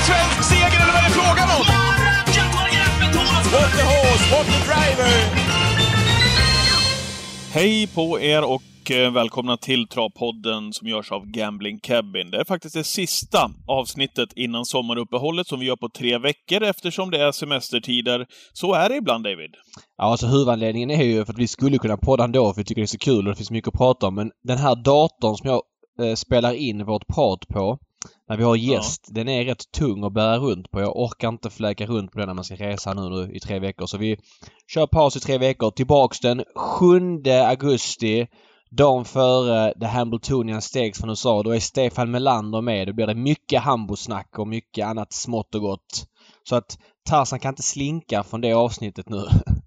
svensk seger eller vad är det frågan om? What the horse, what the driver! Hej på er och välkomna till Travpodden som görs av Gambling Cabin. Det är faktiskt det sista avsnittet innan sommaruppehållet som vi gör på 3 veckor eftersom det är semestertider. Så är det ibland, David. Ja, alltså huvudanledningen är ju för att vi skulle kunna podda ändå för vi tycker det är så kul och det finns mycket att prata om. Men den här datorn som jag spelar in vårt prat på när vi har gäst, den är rätt tung att bära runt på. Jag orkar inte fläka runt på den när man ska resa nu i 3 veckor. Så vi kör paus i 3 veckor. Tillbaks den 7 augusti. Dagen före The Hambletonian Stakes från USA. Då är Stefan Melander med. Då blir det mycket hambosnack och mycket annat smått och gott. Så att Tarzan kan inte slinka från det avsnittet nu.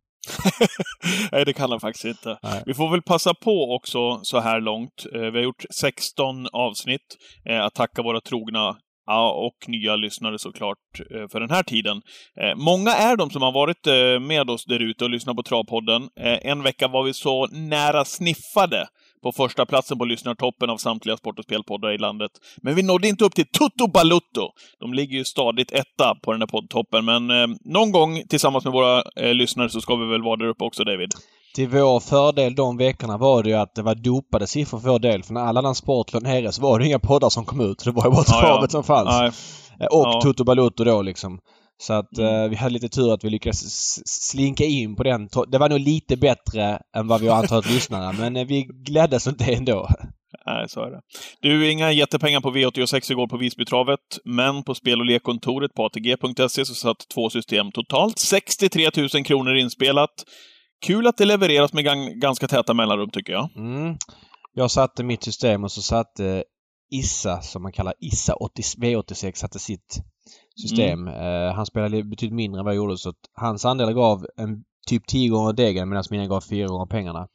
Nej, det kan han faktiskt inte. Nej. Vi får väl passa på också så här långt. Vi har gjort 16 avsnitt. Att tacka våra trogna och nya lyssnare såklart för den här tiden. Många är de som har varit med oss där ute och lyssnat på Travpodden. En vecka var vi så nära sniffade på första platsen på lyssnartoppen av samtliga sport- och spelpoddar i landet. Men vi nådde inte upp till Toto Balutto. De ligger ju stadigt etta på den här poddtoppen. Men någon gång tillsammans med våra lyssnare så ska vi väl vara där uppe också, David. Till vår fördel de veckorna var det ju att det var dopade siffror för vår del. För när alla annan sport låg nere så var det inga poddar som kom ut. Det var ju bara travet som fanns. Och Toto Balutto då liksom. Så att vi hade lite tur att vi lyckades slinka in på den. Det var nog lite bättre än vad vi har antalet lyssnare. Men vi gläddes inte ändå. Nej, så är det. Du, inga jättepengar på V86 igår på Visbytravet, men på spel- och lekkontoret på atg.se så satt 2 system totalt. 63 000 kronor inspelat. Kul att det levereras med ganska täta mellanrum, tycker jag. Jag satte mitt system och så satte Issa, som man kallar Issa V86, satte sitt system. Han spelade betydligt mindre än vad jag gjorde, så att hans andel gav en typ 10 gånger degen medan mina gav 4 gånger pengarna.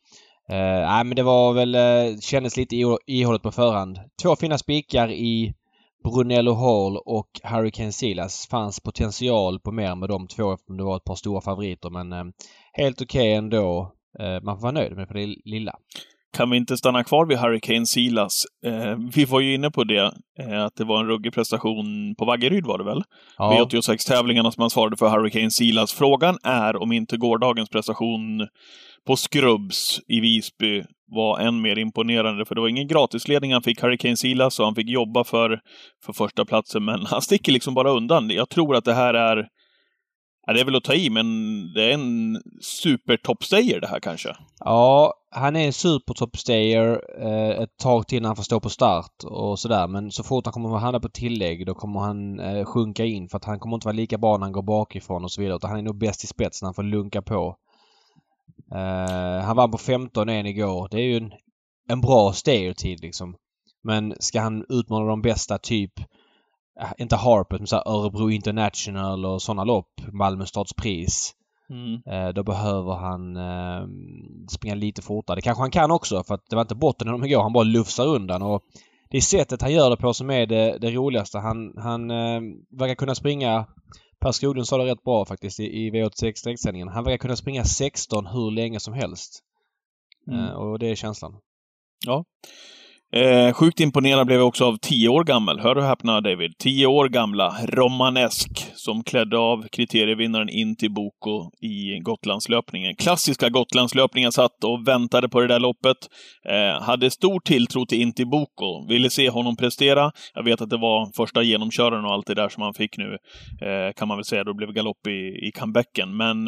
Men det var väl kändes lite ihållet på förhand. 2 fina spikar i Brunello Hall och Hurricane Silas. Fanns potential på mer med de 2 eftersom det var ett par stora favoriter, men helt okej ändå. Man får vara nöjd med det lilla. Kan vi inte stanna kvar vid Hurricane Silas? Vi var ju inne på det, att det var en ruggig prestation på Vaggeryd var det väl? Ja. V86-tävlingarna som man svarade för Hurricane Silas. Frågan är om inte gårdagens prestation på Scrubbs i Visby var än mer imponerande, för det var ingen gratisledning han fick, Hurricane Silas, och han fick jobba för första platsen, men han sticker liksom bara undan. Jag tror att det här är det är väl att ta i, men det är en super-toppstayer det här kanske. Ja, han är en super-toppstayer ett tag till när han får stå på start och sådär. Men så fort han kommer att handla på tillägg då kommer han sjunka in, för att han kommer inte vara lika bra när han går bakifrån och så vidare. Utan han är nog bäst i spets när han får lunka på. Han vann på 15-1 igår. Det är ju en bra stayer-tid liksom. Men ska han utmana de bästa typ inte Harper, men så här Örebro International och sådana lopp, Malmö Stadspris. Då behöver han springa lite fortare. Det kanske han kan också, för att det var inte botten när de igår. Han bara lufsar undan, och det är sättet han gör det på som är det roligaste. Han verkar kunna springa, Per Skoglund sa det rätt bra faktiskt i V86-sändningen. Han verkar kunna springa 16 hur länge som helst. Och det är känslan. Ja. Sjukt imponerad blev jag också av 10 år gammal. Hör du häpna, David? 10 år gamla Romanesk som klädde av kriterievinnaren Intiboko i Gotlandslöpningen. Klassiska Gotlandslöpningen, satt och väntade på det där loppet. Hade stor tilltro till Intiboko. Ville se honom prestera. Jag vet att det var första genomköraren och allt det där som han fick nu. Kan man väl säga, då blev galopp i comebacken. Men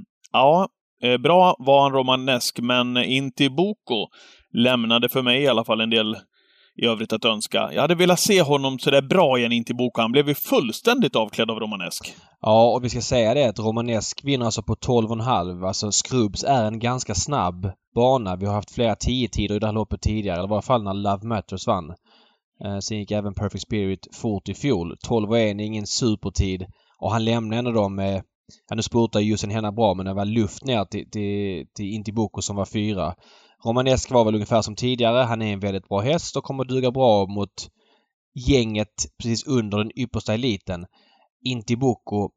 bra var han Romanesk, men Intiboko lämnade för mig i alla fall en del i övrigt att önska. Jag hade velat se honom så där bra igen in till boken. Han blev ju fullständigt avklädd av Romanesk. Ja, och vi ska säga det att Romanesk vinner alltså på 12,5. Alltså Scrubbs är en ganska snabb bana. Vi har haft flera 10-tider i det här loppet tidigare. Det var i alla fall när Love Matters vann. Sen gick även Perfect Spirit fort i fjol. 12,1 är ingen supertid. Och han lämnade ändå dem med... nu spurtar Jusen henne bra, men det var luft ner till Intiboko som var 4. Romanesk var väl ungefär som tidigare. Han är en väldigt bra häst och kommer att duga bra mot gänget precis under den yppersta eliten. Intiboko,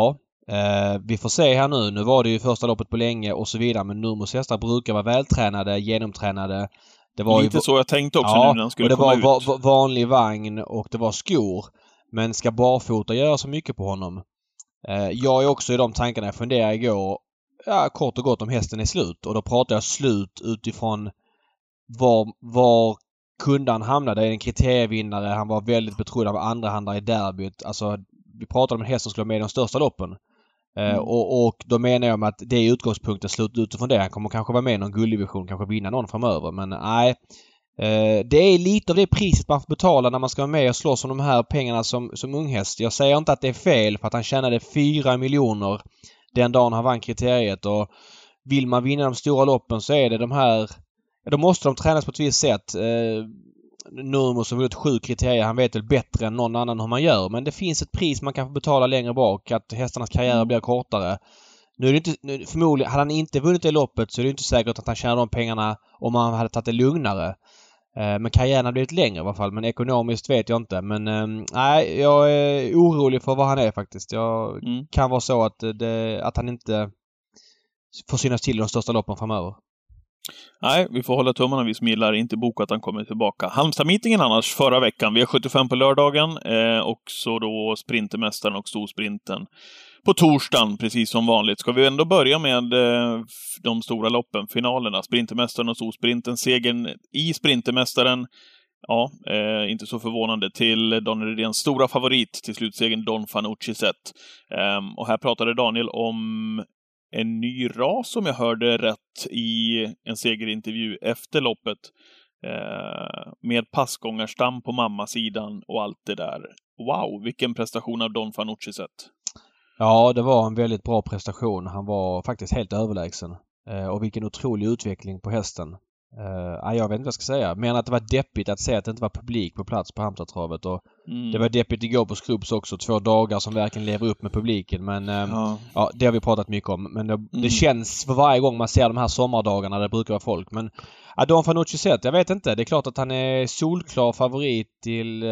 vi får se här nu. Nu var det ju första loppet på länge och så vidare, men Nurmos hästar brukar vara vältränade, genomtränade. Det var lite så jag tänkte också nu när han skulle och det komma var ut. Vanlig vagn och det var skor. Men ska barfota göra så mycket på honom? Jag är också i de tankarna. Jag funderade igår kort och gott om hästen är slut. Och då pratar jag slut utifrån var kunde han hamna. Det är en kriterievinnare. Han var väldigt betrodd av andrahandare i derbyt. Alltså, vi pratade om en häst som skulle med i de största loppen. Och då menar jag att det är utgångspunkten slut utifrån det. Han kommer kanske vara med i någon gulddivision, kanske vinna någon framöver. Men nej, det är lite av det priset man får betala när man ska vara med och slåss om de här pengarna som unghäst. Jag säger inte att det är fel för att han tjänade 4 miljoner den dagen han vann kriteriet. Och vill man vinna de stora loppen så är det de här... Då måste de tränas på ett visst sätt. Nurmos har vunnit 7 kriterier. Han vet väl bättre än någon annan hur man gör. Men det finns ett pris man kan få betala längre bak. Att hästarnas karriär blir kortare. Nu är det inte, förmodligen, hade han inte vunnit det loppet så är det inte säkert att han tjänar de pengarna om han hade tagit det lugnare. Men karriären har blivit längre i alla fall. Men ekonomiskt vet jag inte. Men nej, jag är orolig för vad han är faktiskt. Jag kan vara så att han inte får synas till i de största loppen framöver. Nej, vi får hålla tummarna. Vi smilar inte boka att han kommer tillbaka. Halmstad-meetingen annars förra veckan. V75 på lördagen. Och så då Sprintermästaren och Storsprinten på torsdagen, precis som vanligt. Ska vi ändå börja med de stora loppen, finalerna. Sprintermästaren och Storsprinten. Segern i Sprintermästaren. Ja, inte så förvånande. Till Daniel Redéns stora favorit till slutsegern, Don Fanucci Zet. Och här pratade Daniel om en ny ras som jag hörde rätt i en segerintervju efter loppet. Med passgångarstam på mammasidan och allt det där. Wow, vilken prestation av Don Fanucci Zet. Ja, det var en väldigt bra prestation. Han var faktiskt helt överlägsen. Och vilken otrolig utveckling på hästen. Jag vet inte vad jag ska säga. Men att det var deppigt att se att det inte var publik på plats på Halmstadstravet. Och det var deppigt igår på Skrubbs också. 2 dagar som verkligen lever upp med publiken. Men ja, det har vi pratat mycket om. Men det känns för varje gång man ser de här sommardagarna det brukar vara folk. Men Don Fanucci Zet, jag vet inte. Det är klart att han är solklar favorit till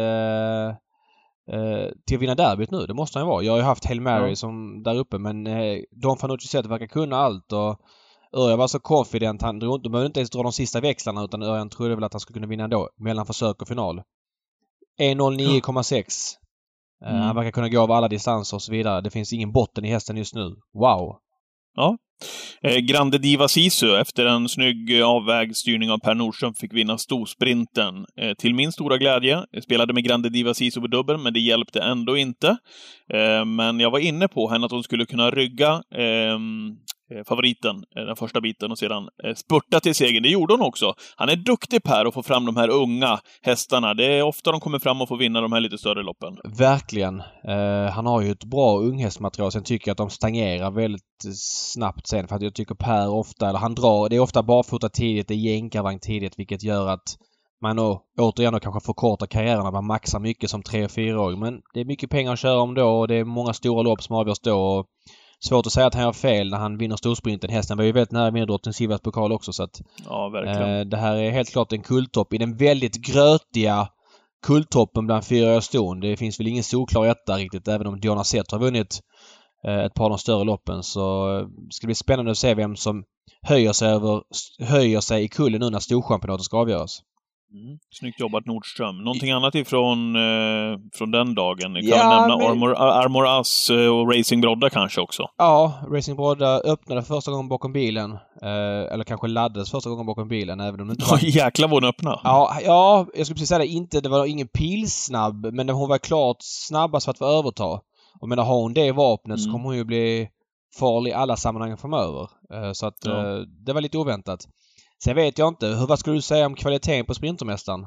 att vinna derbyt nu. Det måste han vara. Jag har ju haft Hail Mary som där uppe. Men Don Fanucci Zet verkar kunna allt. Och Örjan var så confident. Han behövde inte ens dra de sista växlarna utan Örjan trodde väl att han skulle kunna vinna ändå. Mellan försök och final. 1.09,6. Han verkar kunna gå över alla distanser och så vidare. Det finns ingen botten i hästen just nu. Wow! Ja. Grande Diva Sisu efter en snygg avvägd styrning av Per Nordström fick vinna storsprinten. Till min stora glädje. Jag spelade med Grande Diva Sisu på dubbeln men det hjälpte ändå inte. Men jag var inne på henne att hon skulle kunna rygga favoriten den första biten och sedan spurta till segern. Det gjorde hon också. Han är duktig Per att få fram de här unga hästarna. Det är ofta de kommer fram och får vinna de här lite större loppen. Verkligen. Han har ju ett bra unghästmaterial. Sen tycker jag att de stagnerar väldigt snabbt sen. För att jag tycker Per ofta, eller han drar, det är ofta barfota tidigt, det är jänkarvagn tidigt, vilket gör att man återigen kanske förkortar karriären. Man maxar mycket som 3- och 4-åring. Men det är mycket pengar att köra om då och det är många stora lopp som avgörs då. Och svårt att säga att han gör fel när han vinner storsprinten. Hästen var ju väldigt nära med Drottning Silvias pokal också. Så att, ja, verkligen. Det här är helt klart en kulttopp i den väldigt grötiga kulttoppen bland 4 ston. Det finns väl ingen solklar etta riktigt. Även om Diana Zet har vunnit ett par av de större loppen så ska det bli spännande att se vem som höjer sig i kullen nu när storchampionatet ska avgöras. Snyggt jobbat Nordström. Någonting annat ifrån från den dagen? Kan vi nämna Armor Us och Racing Brodda kanske också? Ja, Racing Brodda öppnade första gången bakom bilen. Eller kanske laddades första gången bakom bilen. Även om det inte var... Jäkla vad hon öppnade. Ja, jag skulle precis säga det var ingen pilsnabb. Men hon var klart snabbast för att få överta. Och menar, har hon det vapnet så kommer hon ju bli farlig i alla sammanhang framöver. Så att det var lite oväntat. Sen vet jag inte. Vad skulle du säga om kvaliteten på Sprintermästaren?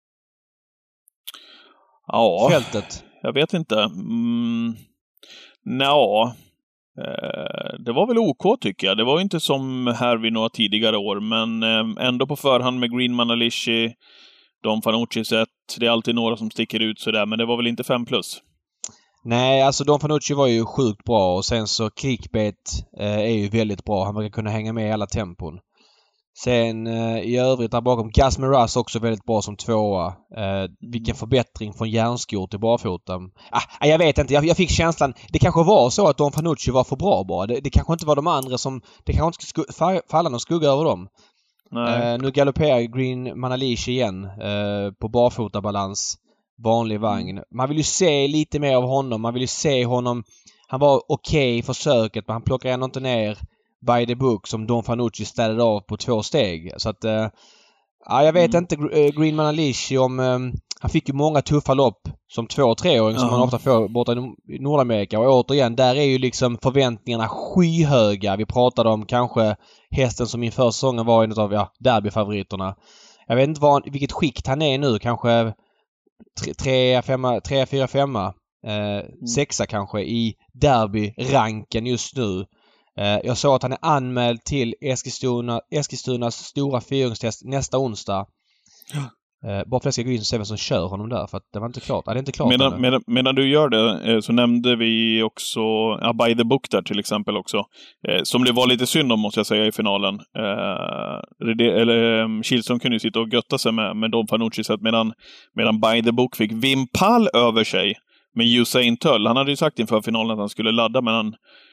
Ja, fältet. Jag vet inte. Det var väl OK tycker jag. Det var inte som här vid några tidigare år. Men ändå på förhand med Green Manalishi, Don Fanucci Zet. Det är alltid några som sticker ut sådär. Men det var väl inte 5+. Nej, alltså Don Fanucci var ju sjukt bra. Och sen så Clickbait är ju väldigt bra. Han verkar kunna hänga med i alla tempon. Sen i övrigt där bakom Gas Miraz också väldigt bra som 2:a. Vilken förbättring från järnskor till barfota. Jag vet inte. Jag fick känslan. Det kanske var så att Don Fanucci var för bra bara. Det kanske inte var de andra som... Det kanske inte skulle falla någon skugga över dem. Nu galopperar Green Manalishi igen på barfotabalans. vanlig vagn. Man vill ju se lite mer av honom. Man vill ju se honom. Han var okej i försöket, men han plockar ändå inte ner by the book som Don Fanucci ställde av på 2 steg. Så att jag vet inte Greenman Unleashed om han fick ju många tuffa lopp som 2-3-åring som man ofta får borta i Nordamerika. Och återigen, där är ju liksom förväntningarna skyhöga. Vi pratade om kanske hästen som inför säsongen var en av derbyfavoriterna. Jag vet inte vilket skikt han är nu. Kanske 3-4-5 sexa kanske i derbyranken just nu. Jag såg att han är anmäld till Eskilstunas stora fyrungstest nästa onsdag. Bara för att jag ska gå in och se vem som kör honom där, för att det var inte klart. Det är inte klart medan du gör det så nämnde vi också By the Book där till exempel också. Som det var lite synd om, måste jag säga, i finalen. Kihlström kunde ju sitta och götta sig med Don Fanucci, så att medan By the Book fick Wim Pall över sig med Usain Tull. Han hade ju sagt inför finalen att han skulle ladda, men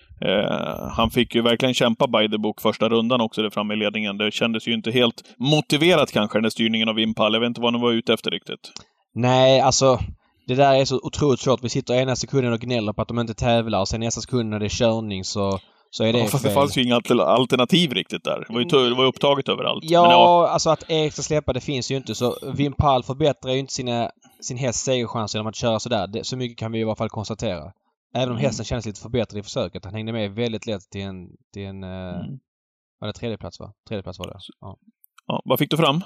han fick ju verkligen kämpa by the book första rundan också där framme i ledningen. Det kändes ju inte helt motiverat kanske, den där styrningen av Impal. Jag vet inte vad de var ute efter riktigt. Nej, alltså det där är så otroligt svårt. Vi sitter ena sekunden och gnäller på att de inte tävlar, och sen nästa sekund när det är körning så är det fast det fanns ju inga alternativ riktigt där. Det var ju upptaget överallt. Ja, alltså att Erik ska släppa, det finns ju inte. Så Wim Pall förbättrar ju inte sin hästs segerchanser genom att köra sådär. Så mycket kan vi i alla fall konstatera. Även om hästen känns lite förbättrad i försöket. Han hängde med väldigt lätt till en var det tredjeplats, va? Tredjeplats var det. Ja. Ja, vad fick du fram?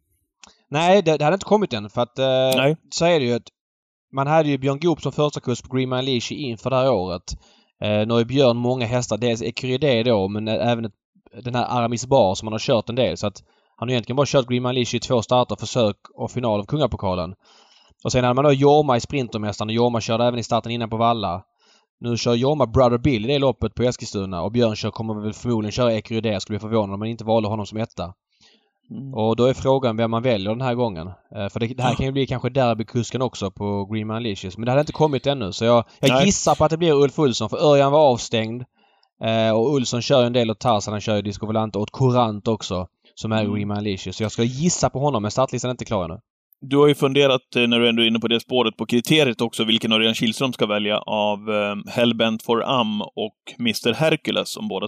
Nej, det hade inte kommit än. För att så är det ju att man hade ju Björn Goop som första kurs på Greenman Unleashed inför det här året. Nu är Björn många hästar. Dels Ecuride då, men även den här Aramis Bar som han har kört en del. Så att han har egentligen bara kört Greenman Unleashed i 2 starter, försök och final av Kungapokalen. Och sen hade man då Jorma i Sprintermästaren, och Jorma körde även i starten innan på Valla. Nu kör Jorma Brother Bill i det loppet på Eskilstuna, och Björn kommer väl förmodligen köra Ecuride. Jag skulle bli förvånad om man inte valde honom som etta. Och då är frågan vem man väljer den här gången. För det här kan ju bli kanske derbykusken också på Greenman Unleashed. Men det hade inte kommit ännu, så jag gissar på att det blir Ulf Olsson, för Örjan var avstängd. Och Olsson kör en del åt Tarzan, han kör ju Disco Volante och åt Courant också, som är Greenman Unleashed. Så jag ska gissa på honom, men startlistan är inte klar ännu. Du har ju funderat, när du ändå är inne på det spåret, på kriteriet också, vilken Örjan Kihlström ska välja av Hellbent for Am och Mr. Hercules, som båda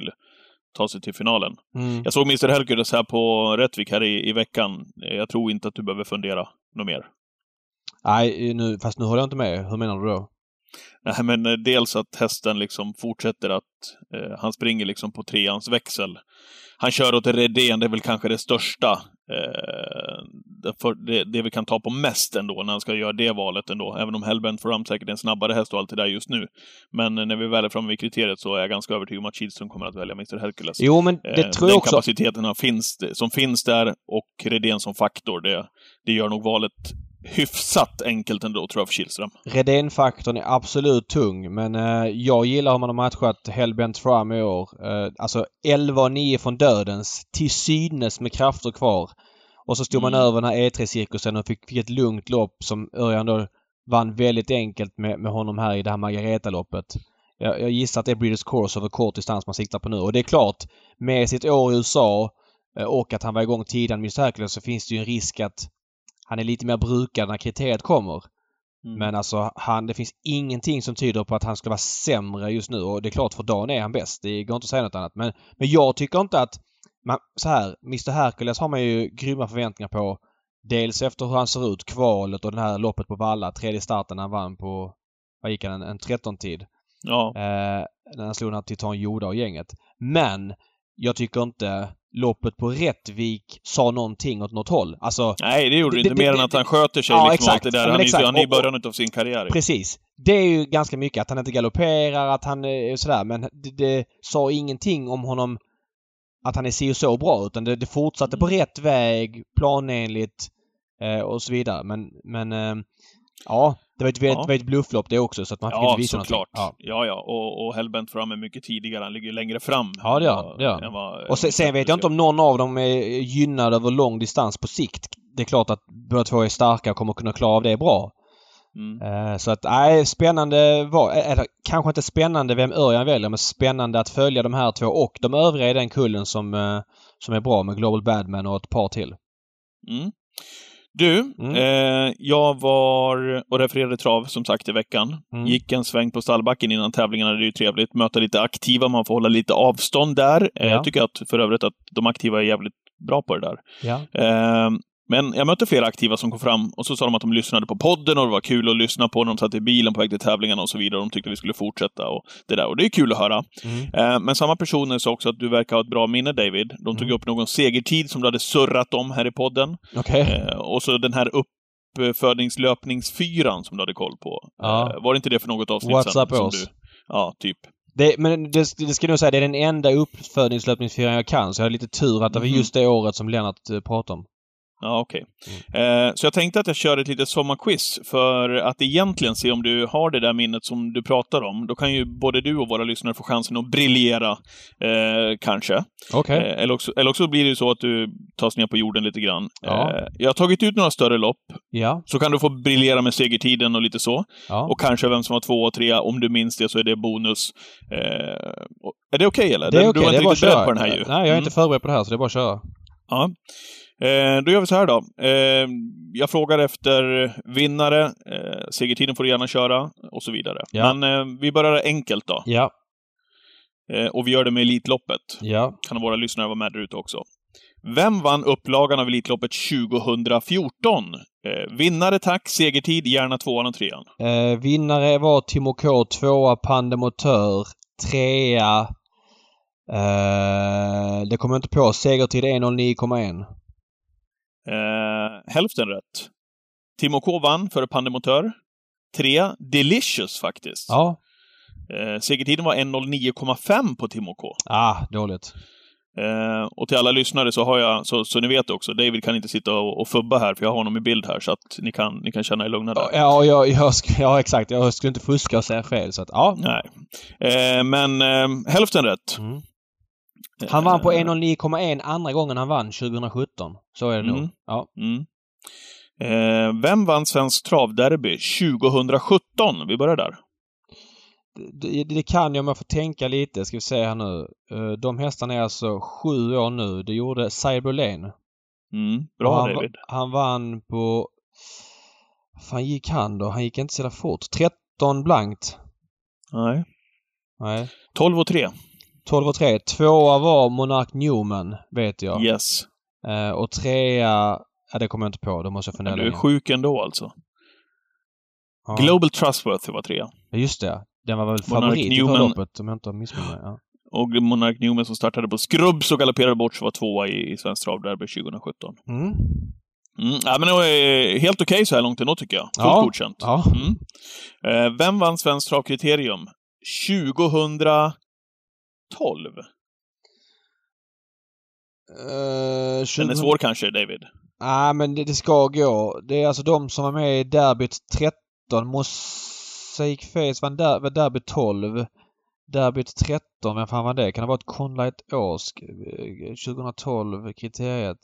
tar sig till finalen. Jag såg Mr. Hercules här på Rättvik här i veckan. Jag tror inte att du behöver fundera något mer. Nej, fast nu håller jag inte med. Hur menar du då? Nej, men dels att hästen liksom fortsätter att han springer liksom på 3ans växel. Han kör åt Redén, det är väl kanske det största det vi kan ta på mest ändå när han ska göra det valet ändå. Även om Hellbent for Am säkert är en snabbare häst och allt det där just nu. Men när vi väl är framme vid kriteriet så är jag ganska övertygad om att Kihlström kommer att välja Mr. Hercules. Jo, men det tror jag också. Den kapaciteten som finns där, och Redén som faktor, det gör nog valet hyfsat enkelt ändå, tror jag, för Kihlström. Redén-faktorn är absolut tung, men jag gillar hur man har matchat Hellbent for Am i år. Alltså 11-9 från dödens, till synes med krafter kvar. Och så stod man över den här E3-cirkusen och fick ett lugnt lopp som Örjan då vann väldigt enkelt med honom här i det här Margareta-loppet. Jag gissar att det är British Course över kort distans man siktar på nu. Och det är klart, med sitt år i USA och att han var igång tidigare med Mr. Hercules, så finns det ju en risk att han är lite mer brukad när kriteriet kommer. Men alltså, det finns ingenting som tyder på att han ska vara sämre just nu. Och det är klart, för dagen är han bäst. Det går inte att säga något annat. Men jag tycker inte att Mr. Hercules har man ju grymma förväntningar på. Dels efter hur han ser ut, kvalet och den här loppet på Valla. 3:e starten han vann på, vad gick han, en 13-tid. Ja. När han slog den här Titan Joda och gänget. Men jag tycker inte loppet på Rättvik sa någonting åt något håll. Alltså, nej, det gjorde det inte, mer än att han sköter sig liksom, exakt, allt det där. Han är i början av sin karriär. Precis. Det är ju ganska mycket att han inte galopperar, att han är sådär, men det sa ingenting om honom att han är så bra, utan det fortsatte på rätt väg, planenligt och så vidare. Men ja, det var ett blufflopp det också, så att man fick inte visa något. Ja. Och Hellbent for Am är mycket tidigare. Han ligger längre fram. Ja, det gör. Och sen vet jag inte om någon av dem är gynnad över lång distans på sikt. Det är klart att båda två är starka och kommer kunna klara av det bra. Så att, spännande kanske inte spännande vem Örjan väljer, men spännande att följa de här två och de övriga i den kullen som är bra, med Global Badman och ett par till. Du, jag var och refererade trav som sagt i veckan. Gick en sväng på stallbacken innan tävlingarna, det är ju trevligt. Möta lite aktiva, man får hålla lite avstånd där. Jag tycker att för övrigt att de aktiva är jävligt bra på det där. Men jag mötte flera aktiva som kom fram och så sa de att de lyssnade på podden och det var kul att lyssna på när de satt i bilen på väg till tävlingarna och så vidare. De tyckte vi skulle fortsätta och det där. Och det är kul att höra. Men samma personer sa också att du verkar ha ett bra minne, David. De tog upp någon segertid som du hade surrat om här i podden. Och så den här uppfödningslöpningsfyran som du hade koll på. Var det inte det för något avsnitt What's sen? Up Oss? Ja, typ. Men det ska nog säga, det är den enda uppfödningslöpningsfyran jag kan. Så jag har lite tur att det var just det året som Lennart pratade om. Ja, okej. Så jag tänkte att jag kör ett litet sommarquiz för att egentligen se om du har det där minnet som du pratar om. Då kan ju både du och våra lyssnare få chansen att briljera, kanske. Eller också blir det ju så att du tas ner på jorden lite grann. Jag har tagit ut några större lopp. Så kan du få briljera med segertiden och lite så. Och kanske vem som var 2 och 3. Om du minns det så är det bonus. Är det okej, eller? Det är okej, du var det är inte bara riktigt beredd på den här ju. Nej, jag är inte förberedd på det här, så det är bara att köra. Ja. Då gör vi så här då. Jag frågar efter vinnare. Segertiden får du gärna köra och så vidare. Men vi börjar enkelt då. Och vi gör det med Elitloppet. Kan våra lyssnare vara med där ute också. Vem vann upplagan av Elitloppet 2014? Vinnare, tack. Segertid, gärna 2an och 3an. Vinnare var Timo K, 2a Pandemotör, 3a det kommer jag inte på. Segertid 1:09,1. Hälften rätt. Timo K vann för Pandemotör. 3 Delicious faktiskt. Segertiden var 1:09,5 på Timo K. Dåligt. Och till alla lyssnare så har jag, så ni vet också, David kan inte sitta och fubba här för jag har honom i bild här så att ni kan känna er lugna där. Ja, exakt. Jag skulle inte fuska och säga fel så att Nej. Men hälften rätt. Han vann på 1:09,1 andra gången han vann 2017. Så är det nog. Vem vann Svensk Travderby 2017? Vi börjar där. Det kan jag om jag får tänka lite. Ska vi se här nu. De hästarna är alltså 7 år nu. Det gjorde Cyberlane. Bra, David. Han vann på... Fan gick han då? Han gick inte så där fort. 13 blankt. Nej. 12 och 3. 12 och 3. 2 var Monarch Newman, vet jag. Yes. Och 3... det kommer jag inte på. Då måste jag fundera. Du är sjuk ändå alltså. Global Trustworthy var 3. Ja, just det. Den var väl favorit i loppet om jag inte har missat mig. Och Monarch Newman som startade på Skrubbs och galopperade bort så var 2 i Svensk Travderby 2017. Ja, men det var helt okej så här långt ändå tycker jag. Fullt godkänt. Vem vann Svensk Travkriterium 2012? Den är svår kanske, David. Men det ska gå. Det är alltså de som var med i Derbyt 13. Mosaic Face var Derby 12. Derbyt 13. Vem fan var det? Kan det vara ett Conlight Åsk? 2012 kriteriet.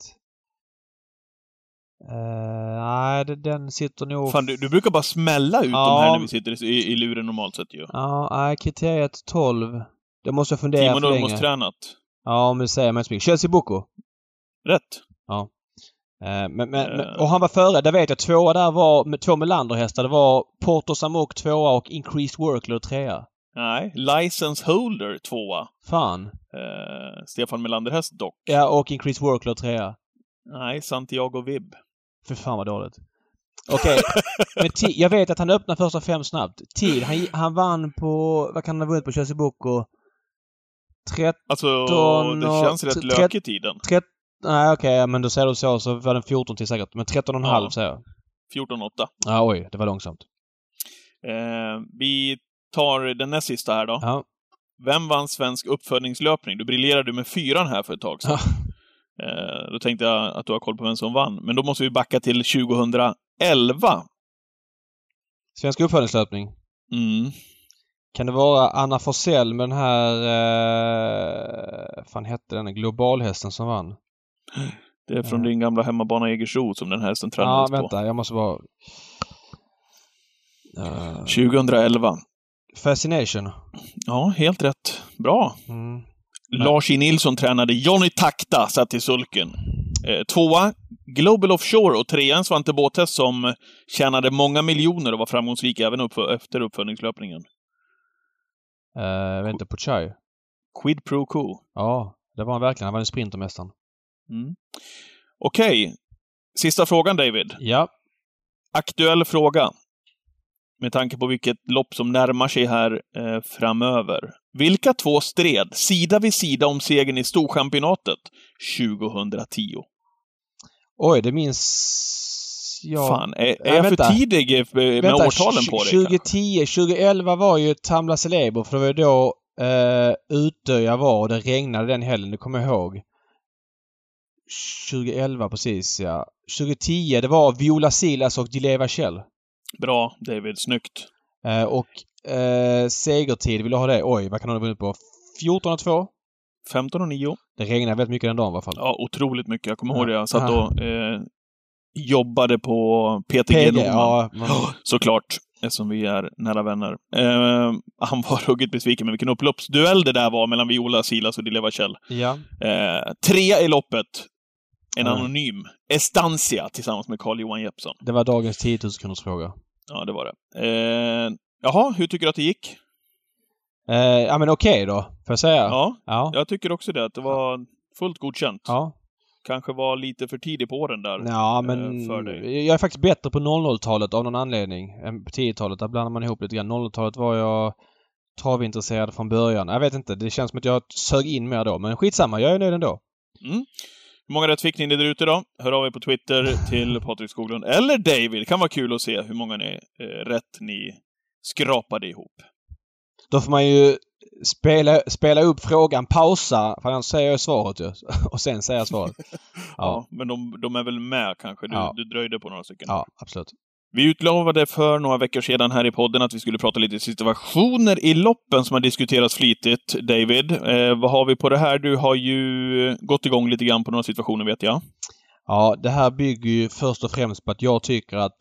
Nej, den sitter nog... Fan, du brukar bara smälla ut de här när vi sitter i luren normalt sett ju. Nej, kriteriet 12. Det måste jag fundera för länge. Timo tränat. Ja, men det säger man inte så mycket. Chelsea Boko. Rätt. Ja. Och han var före, där vet jag, 2 där var 2 Melander-hästar. Det var Porto Samok 2 och Increased Workload 3. Nej, License Holder 2. Fan. Stefan Melander-häst dock. Ja, och Increased Workload 3. Nej, Santiago Vibb. För fan vad dåligt. Okej. Men jag vet att han öppnade första 5 snabbt. Tid. Han vann på, vad kan han ha vunnit på Chelsea Boko? 13... Alltså, det känns rätt lökig tiden. Nej, okej, men då säger du så var den 14 till säkert. Men 13,5 säger jag. 14,8. Oj, det var långsamt. Vi tar den näst sista här då. Vem vann svensk uppfödningslöpning? Du briljerade med 4 här för ett tag sedan. Då tänkte jag att du har koll på vem som vann. Men då måste vi backa till 2011. Svensk uppfödningslöpning? Kan det vara Anna Forsell med den här... fan hette den? Globalhästen som vann? Det är från din gamla hemmabana Egersro som den hästen tränades på. Ja, vänta. Jag måste bara... 2011. Fascination. Ja, helt rätt. Bra. Lars E. Nilsson tränade Johnny Takta, satt i sulken. Tvåa, Global Offshore, och trean Svante Båthäst som tjänade många miljoner och var framgångsrik även efter uppföljningslöpningen. Jag vet inte, Puchai. Quid Pro Quo. Ja, det var han verkligen. Han var en sprintermästaren. Okej. Sista frågan, David. Ja. Aktuell fråga. Med tanke på vilket lopp som närmar sig här framöver. Vilka två stred sida vid sida om segern i Storchampionatet 2010? Oj, det minns jag... Fan, är jag för tidig med årtalen på det? 2010, 2011 var ju Tamla Celebo, för det var ju då Utö var och det regnade den helgen, det kommer jag ihåg. 2011 precis, ja. 2010, det var Viola Silas och Dileva Kjell. Bra, David. Snyggt. Och segertid, vill du ha det? Oj, vad kan hon ha vunnit på? 14-2? 15-9. Det regnade väldigt mycket den dagen i alla fall. Ja, otroligt mycket. Jag kommer ihåg det. Jag satt och jobbade på PTG Norman. Ja, såklart. Eftersom vi är nära vänner. Han var ruggigt besviken med vilken upploppsduell det där var mellan Viola Silas och Dileva Kjell. Ja. 3 i loppet. En anonym. Estancia tillsammans med Carl-Johan Jeppsson. Det var dagens 10 000 kronors fråga. Ja, det var det. Jaha, hur tycker du att det gick? Ja, men okej då, får jag säga. Ja, jag tycker också det. Att det var fullt godkänt. Ja. Kanske var lite för tidig på den där. Ja, men för dig. Jag är faktiskt bättre på 00-talet av någon anledning än på 10-talet. Där blandar man ihop lite grann. 00-talet var jag travintresserad från början. Jag vet inte, det känns som att jag sög in mer då. Men skitsamma, jag är nöjd ändå. Hur många rätt fick ni där ute då? Hör av er på Twitter till Patrik Skoglund. Eller David. Det kan vara kul att se hur många rätt ni skrapade ihop. Då får man ju spela upp frågan, pausa, för annars säger jag svaret ju. Och sen säger jag svaret. Ja, men de är väl med kanske? Du dröjde på några stycken. Ja, absolut. Vi utlovade för några veckor sedan här i podden att vi skulle prata lite situationer i loppen som har diskuterats flitigt. David, vad har vi på det här? Du har ju gått igång lite grann på några situationer, vet jag. Ja, det här bygger ju först och främst på att jag tycker att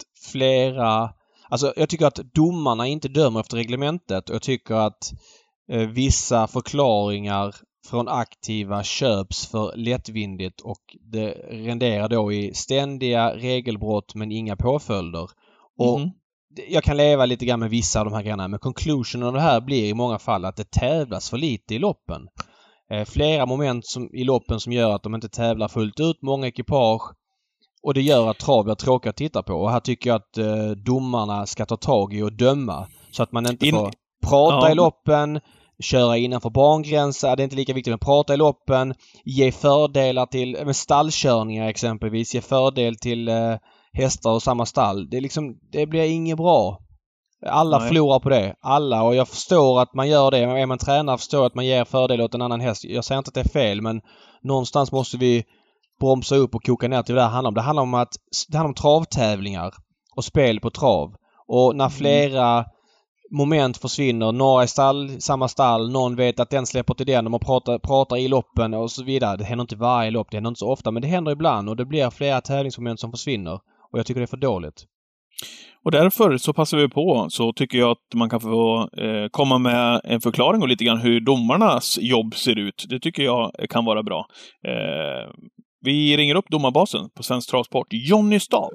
jag tycker att domarna inte dömer efter reglementet, och jag tycker att vissa förklaringar från aktiva köps för lättvindigt, och det renderar då i ständiga regelbrott men inga påföljder. Och jag kan leva lite grann med vissa av de här grejerna, men conclusionen av det här blir i många fall att det tävlas för lite i loppen. Flera moment i loppen som gör att de inte tävlar fullt ut, många ekipage, och det gör att trav blir tråkigt att titta på. Och här tycker jag att domarna ska ta tag i och döma, så att man inte får prata i loppen, köra innanför bangränser. Det är inte lika viktigt att prata i loppen, ge fördelar till stallkörningar exempelvis, ge fördel till hästar och samma stall. Det blir inget bra. Alla förlorar på det. Alla. Och jag förstår att man gör det. Är man tränare förstår att man ger fördel åt en annan häst. Jag säger inte att det är fel, men någonstans måste vi bromsa upp och koka ner till vad det handlar om. Det handlar om travtävlingar och spel på trav. Och när flera moment försvinner, några i samma stall, någon vet att den släpper till den, och man pratar i loppen och så vidare. Det händer inte varje lopp, det händer inte så ofta, men det händer ibland, och det blir flera tävlingsmoment som försvinner. Och jag tycker det är för dåligt. Och därför så passar vi på, så tycker jag att man kan få komma med en förklaring och lite grann hur domarnas jobb ser ut. Det tycker jag kan vara bra. Vi ringer upp domarbasen på Svensk Travsport, Jonny Stav.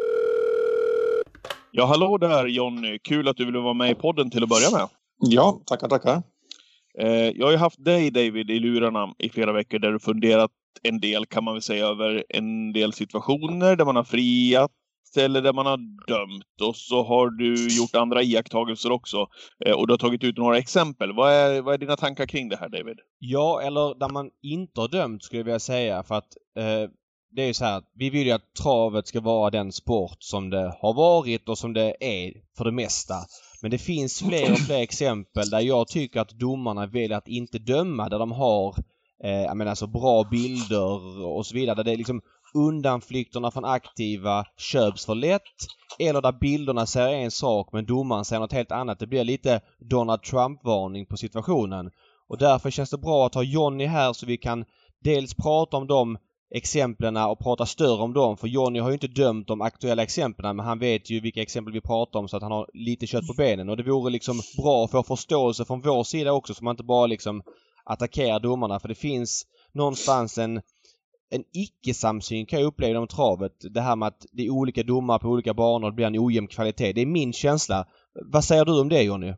Ja, hallå där Jonny. Kul att du ville vara med i podden till att börja med. Ja, tackar. Jag har ju haft dig, David, i lurarna i flera veckor där du funderat en del, kan man väl säga, över en del situationer där man har friat eller där man har dömt. Och så har du gjort andra iakttagelser också. Och du har tagit ut några exempel. Vad är dina tankar kring det här, David? Ja, eller där man inte har dömt, skulle jag vilja säga. För att det är ju så här, vi vill ju att travet ska vara den sport som det har varit och som det är för det mesta. Men det finns fler och fler exempel där jag tycker att domarna väljer att inte döma, där de har bra bilder och så vidare. Där det är liksom undanflykterna från aktiva köps för lätt, eller där bilderna säger en sak men domaren säger något helt annat. Det blir lite Donald Trump-varning på situationen. Och därför känns det bra att ha Jonny här, så vi kan dels prata om de exemplen och prata större om dem. För Jonny har ju inte dömt de aktuella exemplen, men han vet ju vilka exempel vi pratar om, så att han har lite kött på benen. Och det vore liksom bra att få förståelse från vår sida också, så man inte bara liksom attackerar domarna. För det finns någonstans en icke-samsyn kan jag uppleva om travet. Det här med att det är olika domar på olika banor och det blir en ojämn kvalitet. Det är min känsla. Vad säger du om det, Jonny?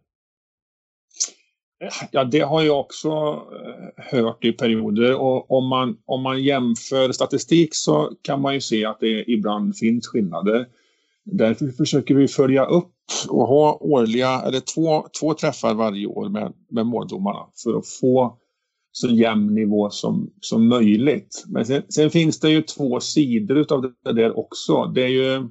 Ja, det har jag också hört i perioder, och om man jämför statistik så kan man ju se att det ibland finns skillnader. Därför försöker vi följa upp och ha årliga eller två träffar varje år med måldomarna för att få så jämn nivå som möjligt. Men sen finns det ju två sidor av det där också. Det är ju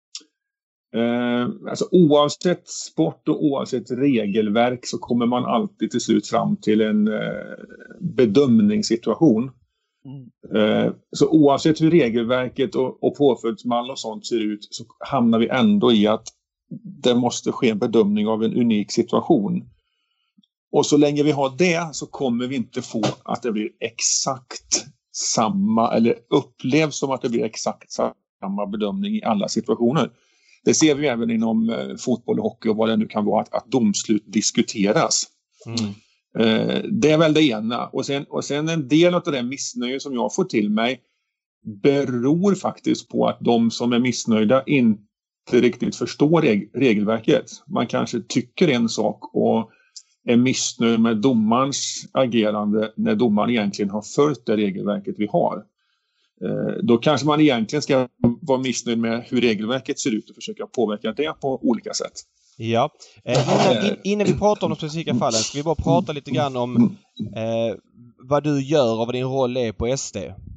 alltså oavsett sport och oavsett regelverk så kommer man alltid till slut fram till en bedömningssituation. Så oavsett hur regelverket och påföljdsmall och sånt ser ut så hamnar vi ändå i att det måste ske en bedömning av en unik situation. Och så länge vi har det så kommer vi inte få att det blir exakt samma eller upplevs som att det blir exakt samma bedömning i alla situationer. Det ser vi även inom fotboll och hockey och vad det nu kan vara att domslut diskuteras. Det är väl det ena. Och sen en del av det missnöje som jag får till mig beror faktiskt på att de som är missnöjda inte riktigt förstår regelverket. Man kanske tycker en sak och är missnöjd med domarens agerande när domaren egentligen har följt det regelverket vi har. Då kanske man egentligen ska vara missnöjd med hur regelverket ser ut och försöka påverka det på olika sätt. Ja. Innan vi pratar om de specifika fallen ska vi bara prata lite grann om vad du gör och vad din roll är på SD.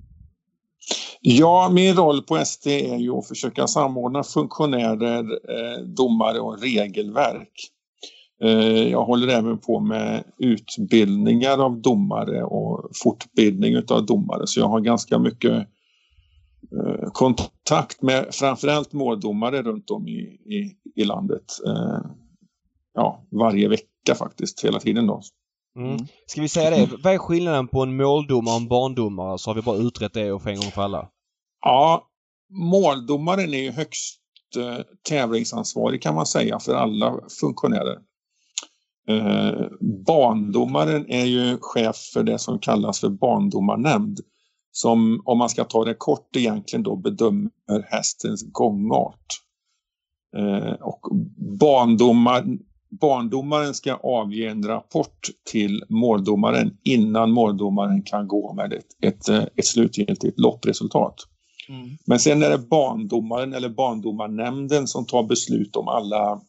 Ja, min roll på SD är ju att försöka samordna funktionärer, domare och regelverk. Jag håller även på med utbildningar av domare och fortbildning av domare, så jag har ganska mycket kontakt med framförallt måldomare runt om i landet. Varje vecka faktiskt, hela tiden då. Ska vi säga det? Vad är skillnaden på en måldomare och en bandomare? Så har vi bara utrett det och för en gång för alla. Ja, måldomaren är ju högst tävlingsansvarig kan man säga för alla funktionärer. Bandomaren är ju chef för det som kallas för bandomarnämnd, som om man ska ta det kort egentligen då bedömer hästens gångart. Och bandomaren ska avge en rapport till måldomaren innan måldomaren kan gå med ett slutgiltigt loppresultat. Men sen är det bandomaren eller bandomarnämnden som tar beslut om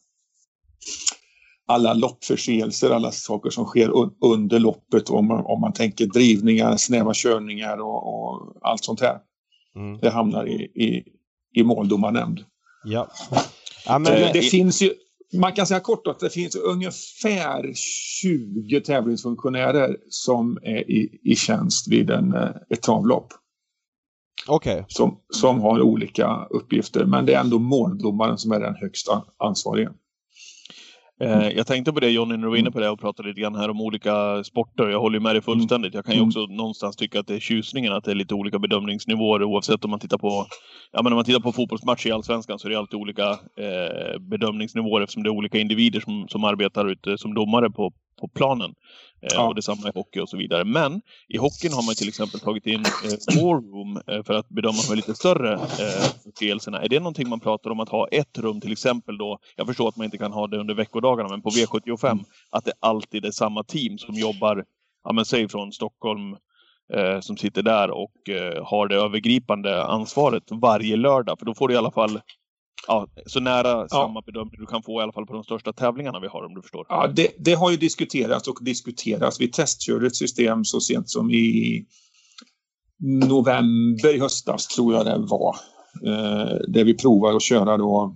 alla loppförseelser, alla saker som sker under loppet, om man tänker drivningar, snäva körningar och allt sånt här. Det hamnar i måldomarnämnd. Ja. Det finns ju, man kan säga kort att det finns ungefär 20 tävlingsfunktionärer som är i tjänst vid ett travlopp. Okay. Som har olika uppgifter, men det är ändå måldomaren som är den högsta ansvariga. Jag tänkte på det, Jonny, när du var inne på det och pratade lite grann här om olika sporter. Jag håller med dig fullständigt. Jag kan ju också någonstans tycka att det är tjusningen att det är lite olika bedömningsnivåer oavsett om man tittar på om man tittar på fotbollsmatch i Allsvenskan så är det alltid olika bedömningsnivåer eftersom det är olika individer som arbetar ute som domare på planen. Och detsamma i hockey och så vidare. Men i hockeyn har man till exempel tagit in War Room för att bedöma de lite större förseelserna. Är det någonting man pratar om att ha ett rum till exempel då? Jag förstår att man inte kan ha det under veckodagarna, men på V75 att det alltid är samma team som jobbar, säg från Stockholm som sitter där och har det övergripande ansvaret varje lördag. För då får du i alla fall så nära samma bedömning du kan få i alla fall på de största tävlingarna vi har, om du förstår. Ja, det har ju diskuterats. Vi testkörde ett system så sent som i november i höstas tror jag det var. Där vi provar att köra då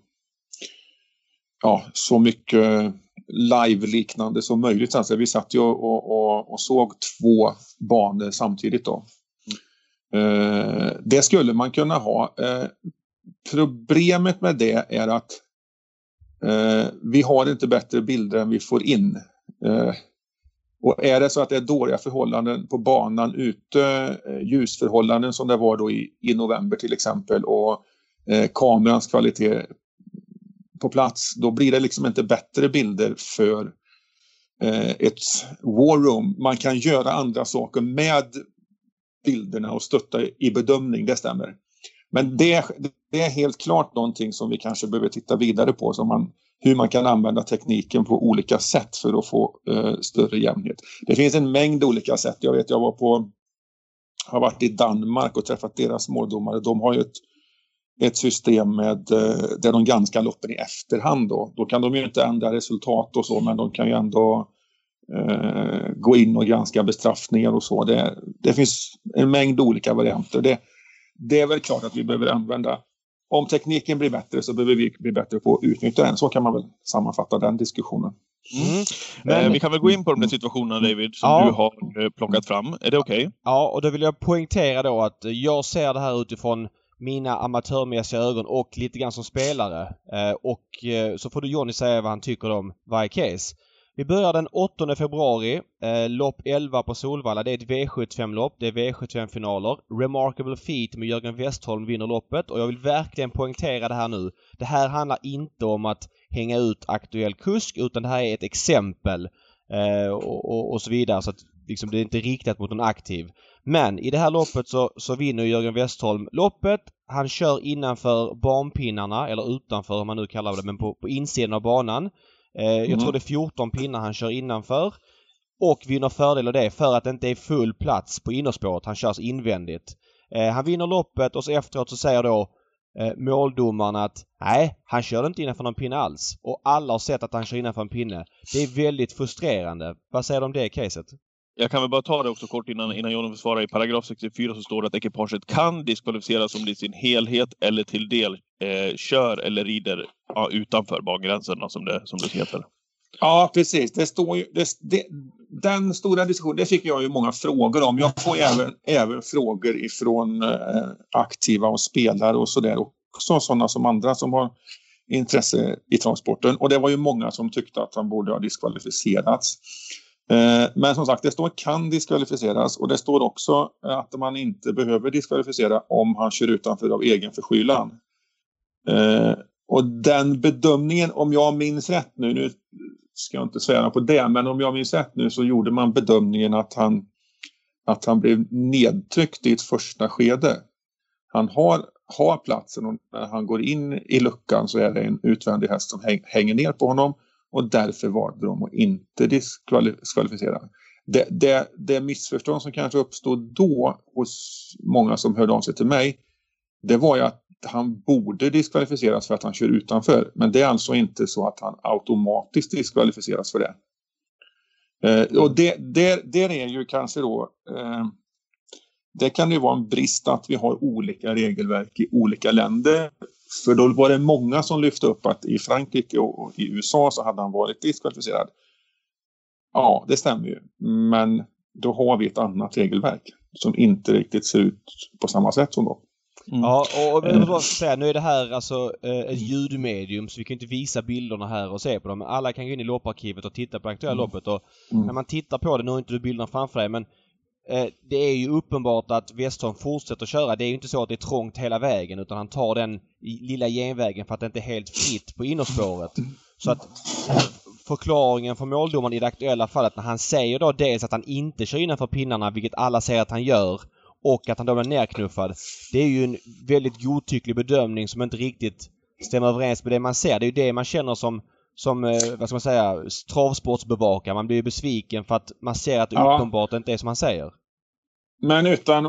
så mycket live-liknande som möjligt. Alltså, vi satt ju och såg 2 banor samtidigt då. Det skulle man kunna ha. Problemet med det är att vi har inte bättre bilder än vi får in. Och är det så att det är dåliga förhållanden på banan ute, ljusförhållanden som det var då i november till exempel, och kamerans kvalitet på plats, då blir det liksom inte bättre bilder för ett war room. Man kan göra andra saker med bilderna och stötta i bedömning, det stämmer. Men det är helt klart någonting som vi kanske behöver titta vidare på, hur man kan använda tekniken på olika sätt för att få större jämnhet. Det finns en mängd olika sätt. Jag vet, har varit i Danmark och träffat deras måldomare. De har ju ett system där de granskar loppen i efterhand. Då kan de ju inte ändra resultat och så, men de kan ju ändå gå in och granska bestraffningar och så. Det finns en mängd olika varianter. Det är väl klart att vi behöver använda. Om tekniken blir bättre så behöver vi bli bättre på att utnyttja den. Så kan man väl sammanfatta den diskussionen. Men vi kan väl gå in på de där situationerna, David, som du har plockat fram. Är det okej? Ja, och då vill jag poängtera då att jag ser det här utifrån mina amatörmässiga ögon och lite grann som spelare. Och så får du Johnny säga vad han tycker om varje case. Vi börjar den 8 februari, lopp 11 på Solvalla. Det är ett V75-lopp, det är V75-finaler. Remarkable Feat med Jörgen Westholm vinner loppet och jag vill verkligen poängtera det här nu. Det här handlar inte om att hänga ut aktuell kusk utan det här är ett exempel och så vidare så att liksom, det är inte riktat mot någon aktiv. Men i det här loppet så vinner Jörgen Westholm loppet. Han kör innanför banpinnarna eller utanför om man nu kallar det, men på insidan av banan. Jag tror det är 14 pinnar han kör innanför och vinner fördel av det för att det inte är full plats på innerspåret. Han körs invändigt. Han vinner loppet och så efteråt så säger då måldomarna att nej, han kör inte innanför någon pinne alls. Och alla har sett att han kör innanför en pinne. Det är väldigt frustrerande. Vad säger du om det caset? Jag kan väl bara ta det också kort innan Jonas svarar. I paragraf 64 så står det att ekipaget kan diskvalificeras om det i sin helhet eller till del kör eller rider utanför bangränserna som det heter. Ja, precis. Det står ju, den stora diskussionen, det fick jag ju många frågor om. Jag får även frågor ifrån aktiva och spelare och sådär. Också sådana som andra som har intresse i transporten. Och det var ju många som tyckte att han borde ha diskvalificerats. Men som sagt, det står kan diskvalificeras och det står också att man inte behöver diskvalificera om han kör utanför av egen förskyllan. Och den bedömningen, om jag minns rätt nu ska jag inte svära på det, men om jag minns rätt nu så gjorde man bedömningen att han blev nedtryckt i ett första skede. Han har platsen och när han går in i luckan så är det en utvändig häst som hänger ner på honom. Och därför valde de att inte diskvalificera. Det missförstånd som kanske uppstod då hos många som hörde av sig till mig. Det var ju att han borde diskvalificeras för att han kör utanför. Men det är alltså inte så att han automatiskt diskvalificeras för det. Och det är ju kanske då... Det kan ju vara en brist att vi har olika regelverk i olika länder. För då var det många som lyfte upp att i Frankrike och i USA så hade han varit diskvalificerad. Ja, det stämmer ju. Men då har vi ett annat regelverk som inte riktigt ser ut på samma sätt som då. Ja, och jag vill bara säga, nu är det här alltså ett ljudmedium så vi kan inte visa bilderna här och se på dem. Men alla kan gå in i lopparkivet och titta på aktuella loppet. Och när man tittar på det, nu har inte du bilderna framför dig, men det är ju uppenbart att Westholm fortsätter köra. Det är ju inte så att det är trångt hela vägen utan han tar den lilla genvägen för att det inte är helt fritt på innerspåret. Så att förklaringen för måldomaren i det aktuella fallet när han säger då dels att han inte kör innanför pinnarna, vilket alla säger att han gör, och att han då blir nerknuffad. Det är ju en väldigt godtycklig bedömning som inte riktigt stämmer överens med det man ser. Det är ju det man känner som vad ska man säga, travsportsbevakare. Man blir ju besviken för att man ser att det uppenbart inte är som man säger. Men utan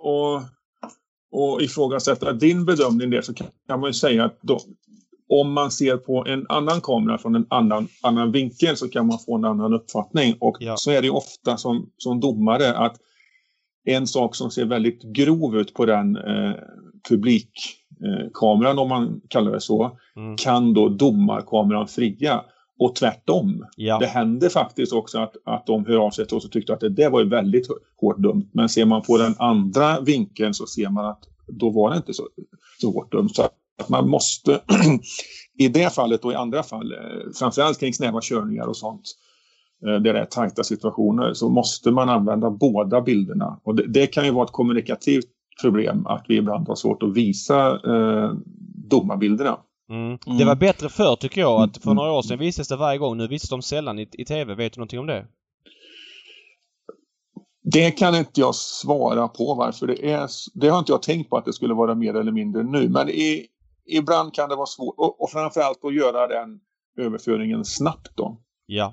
att ifrågasätta din bedömning där så kan man ju säga att om man ser på en annan kamera från en annan vinkel så kan man få en annan uppfattning. Och så är det ju ofta som domare att en sak som ser väldigt grov ut på den publikkameran, om man kallar det så, kan då domarkameran fria. Och tvärtom. Ja. Det händer faktiskt också att de hör av sig och så tyckte att det var ju väldigt hårt dömt. Men ser man på den andra vinkeln så ser man att då var det inte så hårt dömt. Så att man måste i det fallet och i andra fall, framförallt kring snäva körningar och sånt, där det är tajta situationer, så måste man använda båda bilderna. Och det kan ju vara ett kommunikativt problem att vi ibland har svårt att visa domarbilderna. Det var bättre förr tycker jag, att för några år sedan visades det varje gång. Nu visas de sällan i tv. Vet du någonting om det? Det kan inte jag svara på varför det är. Det har inte jag tänkt på att det skulle vara mer eller mindre nu. Men ibland kan det vara svårt. Och framförallt att göra den överföringen snabbt då. Ja.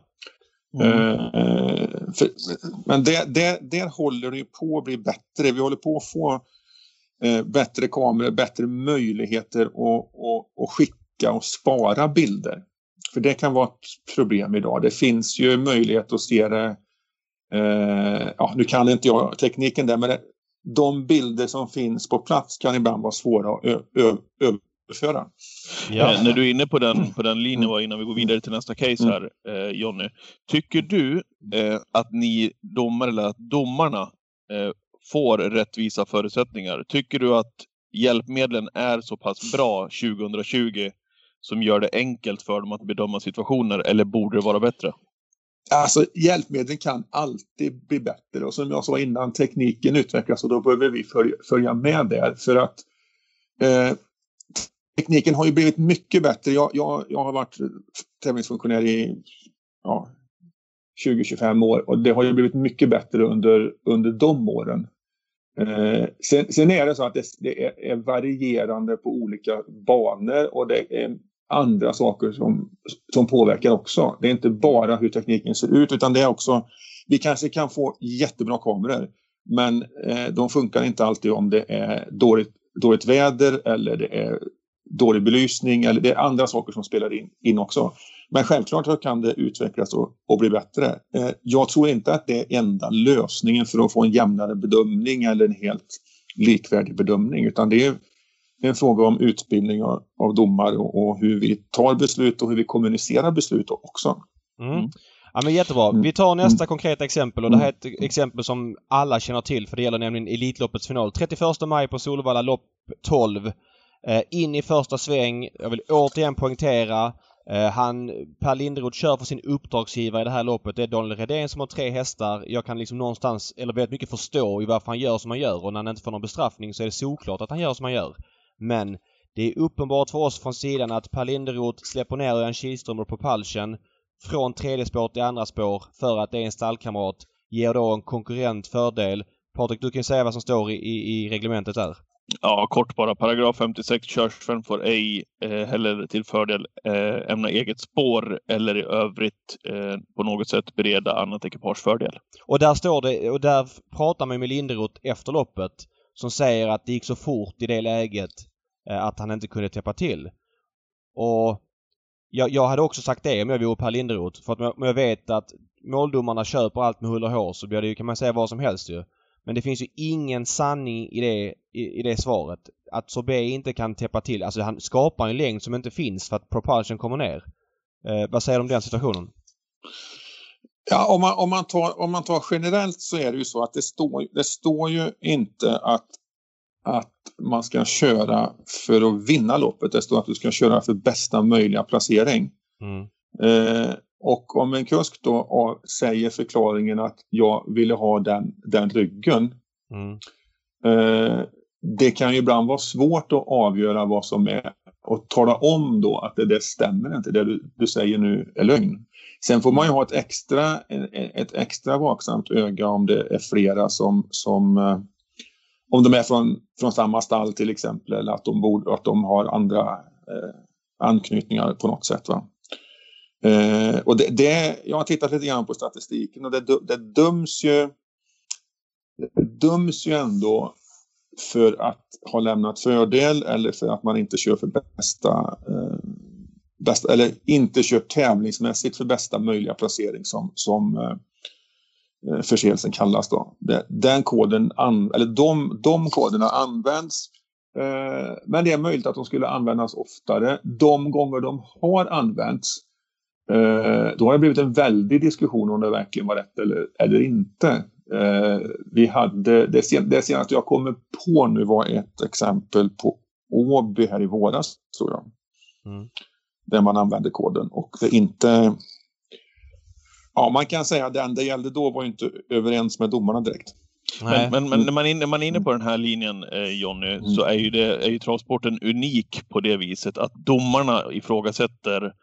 Men där håller det på att bli bättre. Vi håller på att få bättre kameror, bättre möjligheter att skicka och spara bilder. För det kan vara ett problem idag. Det finns ju möjlighet att se det. Nu kan inte jag tekniken där, men de bilder som finns på plats kan ibland vara svåra att överföra. Ja. När du är inne på den linjen var innan vi går vidare till nästa case här, Jonny. Tycker du att ni domare eller att domarna får rättvisa förutsättningar? Tycker du att hjälpmedlen är så pass bra 2020 som gör det enkelt för dem att bedöma situationer, eller borde det vara bättre? Alltså hjälpmedlen kan alltid bli bättre, och som jag sa innan, tekniken utvecklas och då behöver vi följa med där, för att tekniken har ju blivit mycket bättre. Jag har varit tävlingsfunktionär i 20-25 år, och det har ju blivit mycket bättre under de åren. Sen är det så att det är varierande på olika banor, och det är andra saker som påverkar också. Det är inte bara hur tekniken ser ut, utan det är också, vi kanske kan få jättebra kameror, men de funkar inte alltid om det är dåligt väder eller det är dålig belysning, eller det är andra saker som spelar in också. Men självklart kan det utvecklas och bli bättre. Jag tror inte att det är enda lösningen för att få en jämnare bedömning eller en helt likvärdig bedömning, utan det är en fråga om utbildning av domare och hur vi tar beslut och hur vi kommunicerar beslut också. Ja, men jättebra. Vi tar nästa konkreta exempel, och det här är ett exempel som alla känner till, för det gäller nämligen Elitloppets final. 31 maj på Solvalla, lopp 12. In i första sväng. Jag vill återigen poängtera, Per Linderoth kör för sin uppdragsgivare i det här loppet. Det är Daniel Redén som har 3 hästar. Jag kan liksom någonstans, eller väldigt mycket förstå i varför han gör som han gör, och när han inte får någon bestraffning så är det såklart att han gör som han gör. Men det är uppenbart för oss från sidan att Per Linderoth släpper ner Örjan Kihlström och Propulsion från tredje spår till andra spår för att det är en stallkamrat, ger då en konkurrent fördel. Patrik, du kan säga vad som står i reglementet där. Ja, kort bara. Paragraf 56. Körsvän får ej heller till fördel ämna eget spår eller i övrigt på något sätt bereda annat ekipage fördel. Och där står det, och där pratar man med Linderoth efter loppet, som säger att det gick så fort i det läget att han inte kunde täppa till. Och jag hade också sagt det om jag vore Per Linderoth, för att om jag vet att måldomarna köper allt med hull och hår, så blir det ju, kan man säga, vad som helst ju. Men det finns ju ingen sanning i det svaret. Att Sorbet inte kan täppa till. Alltså han skapar en längd som inte finns för att Propulsion kommer ner. Vad säger du om den situationen? Ja, om man tar generellt, så är det ju så att det står ju inte att man ska köra för att vinna loppet. Det står att du ska köra för bästa möjliga placering. Och om en kusk då säger förklaringen att jag ville ha den ryggen. Det kan ju ibland vara svårt att avgöra vad som är, och tala om då att det stämmer inte. Det du säger nu är lögn. Sen får man ju ha ett extra vaksamt öga om det är flera som om de är från samma stall till exempel, eller att de har andra anknytningar på något sätt, va. Och jag har tittat lite grann på statistiken, och det döms ju ändå för att ha lämnat fördel, eller för att man inte kör för bästa eller inte kör tävlingsmässigt för bästa möjliga placering, som förseelsen kallas då. Den koden de koderna används, men det är möjligt att de skulle användas oftare. De gånger de har använts, då har det blivit en väldig diskussion om det verkligen var rätt eller inte. Vi hade det senaste jag kommer på nu var ett exempel på Åby här i våras, tror jag. Där man använde koden, och det inte... Ja, man kan säga att den det gällde då var inte överens med domarna direkt. Men när man är inne på den här linjen, Jonny, så är ju travsporten unik på det viset att domarna ifrågasätter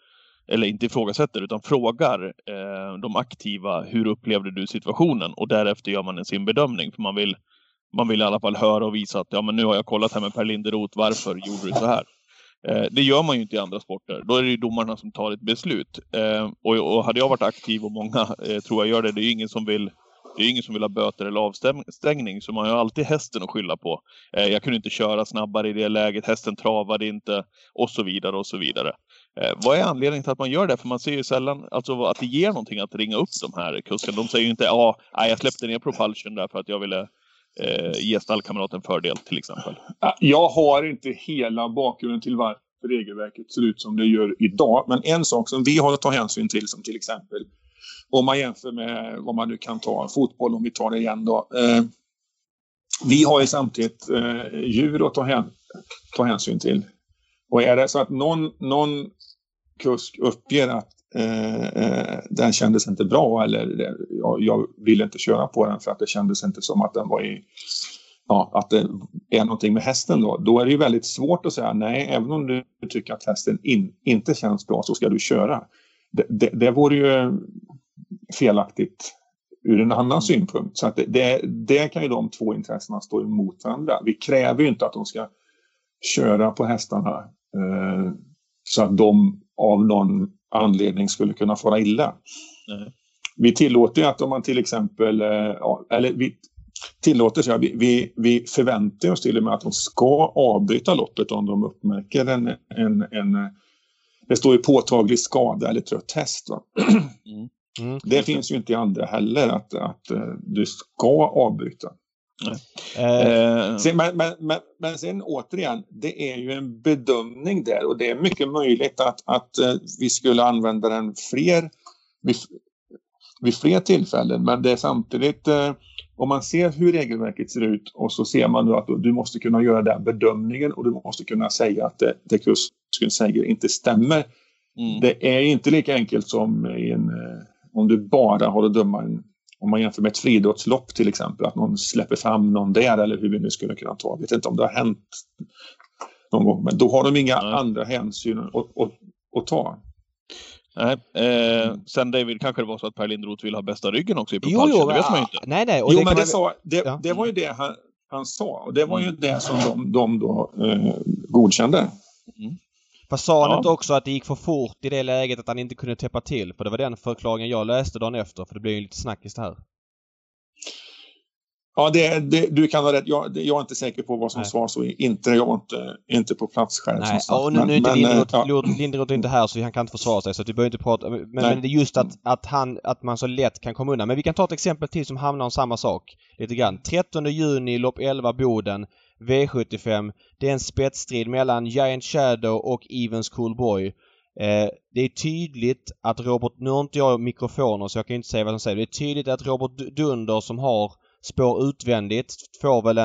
eller inte ifrågasätter, utan frågar de aktiva, hur upplevde du situationen? Och därefter gör man sin bedömning, för man vill i alla fall höra och visa att ja, men nu har jag kollat här med Per Linderoth, varför gjorde du så här? Det gör man ju inte i andra sporter. Då är det ju domarna som tar ett beslut. Och hade jag varit aktiv, och många tror jag gör det, det är ju ingen som vill ha böter eller avstängning, så man har ju alltid hästen att skylla på. Jag kunde inte köra snabbare i det läget, hästen travade inte, och så vidare och så vidare. Vad är anledningen till att man gör det? För man ser ju sällan alltså, att det ger någonting att ringa upp de här kuskarna. De säger ju inte, jag släppte ner propulsion där för att jag ville ge stallkamraten fördel, till exempel. Jag har inte hela bakgrunden till varför regelverket ser ut som det gör idag. Men en sak som vi har att ta hänsyn till, som till exempel om man jämför med vad man nu kan ta, fotboll, om vi tar det igen då. Vi har ju samtidigt djur att ta hänsyn till. Och är det så att någon kusk uppger att den kändes inte bra, eller jag ville inte köra på den för att det kändes inte som att den var att det är någonting med hästen då är det ju väldigt svårt att säga nej, även om du tycker att hästen inte känns bra så ska du köra. Det vore ju felaktigt ur en annan synpunkt. Så att det kan ju de två intressena stå emot varandra. Vi kräver ju inte att de ska köra på hästarna så att de av någon anledning skulle kunna fara illa. Nej. Vi tillåter ju att om man till exempel vi förväntar oss till och med att de ska avbryta loppet om de uppmärker en det står ju påtaglig skada eller trött häst. Det finns ju inte i andra heller att du ska avbryta. Men sen återigen, det är ju en bedömning där, och det är mycket möjligt att vi skulle använda den vid fler tillfällen, men det är samtidigt om man ser hur regelverket ser ut och så ser man då att du måste kunna göra den bedömningen och du måste kunna säga att det kusken säger inte stämmer. Det är inte lika enkelt som om du bara har att döma om man jämför med ett friidrottslopp till exempel, att någon släpper fram någon där, eller hur vi nu skulle kunna ta. Jag vet inte om det har hänt någon gång, men då har de inga andra hänsyn att ta. Nej, sen David, kanske det var så att Per Linderoth vill ha bästa ryggen också i propulsion, det vet man ju inte. Nej. Och det var ju det han sa, och det var ju det som de då godkände. Fast sa han inte också att det gick för fort i det läget att han inte kunde täppa till? För det var den förklaringen jag läste dagen efter, för det blev ju lite snackis det här. Ja, du kan ha rätt. Jag är inte säker på vad som sades och inte. Jag var inte på plats själv. Nej, och nu är inte Linderoth inte här, så han kan inte försvara sig, så vi behöver inte prata. Men det är just att man så lätt kan komma undan. Men vi kan ta ett exempel till som hamnar om samma sak lite grann. 13 juni, lopp 11 Boden, V75. Det är en spetsstrid mellan Giant Shadow och Evans Coolboy. Det är tydligt att Robert, nu har inte jag mikrofoner så jag kan inte säga vad de säger. Det är tydligt att Robert Dunder, som har spår utvändigt, får väl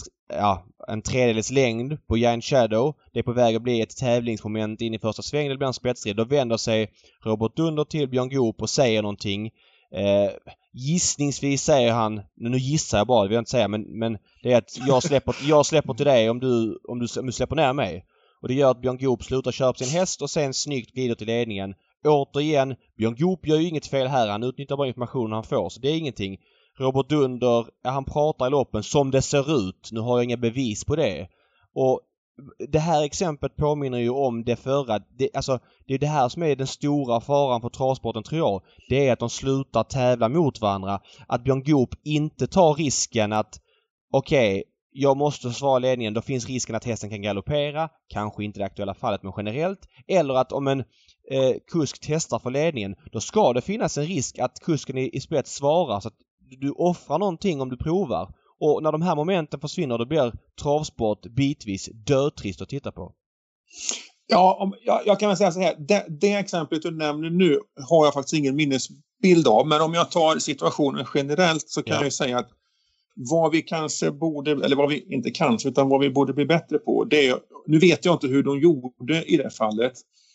en tredjedels längd på Giant Shadow. Det är på väg att bli ett tävlingsmoment in i första svängen. Det blir en spetsstrid. Då vänder sig Robert Dunder till Björn Goop och säger någonting. Gissningsvis säger han, nu gissar jag bara, det vill jag inte säga, men det är att jag släpper till dig om du släpper ner mig. Och det gör att Björn Goop slutar köra på sin häst och sen snyggt glider till ledningen. Återigen, Björn Goop gör ju inget fel här, han utnyttjar bara informationen han får, så det är ingenting. Robert Dunder, han pratar i loppen som det ser ut. Nu har jag inga bevis på det. Och det här exemplet påminner ju om det förra. Det är det här som är den stora faran för travsporten, tror jag. Det är att de slutar tävla mot varandra. Att Björn Goop inte tar risken att jag måste försvara ledningen. Då finns risken att hästen kan galoppera. Kanske inte det aktuella fallet, men generellt. Eller att om en kusk testar för ledningen, då ska det finnas en risk att kusken i spets svarar, så att du offrar någonting om du provar. Och när de här momenten försvinner, då blir travsport bitvis dödtrist att titta på. Ja, jag kan väl säga så här. Det exemplet du nämner nu har jag faktiskt ingen minnesbild av. Men om jag tar situationen generellt så kan jag ju säga att vad vi kanske borde, eller vad vi inte kanske, utan vad vi borde bli bättre på. Det är, nu vet jag inte hur de gjorde i det fallet.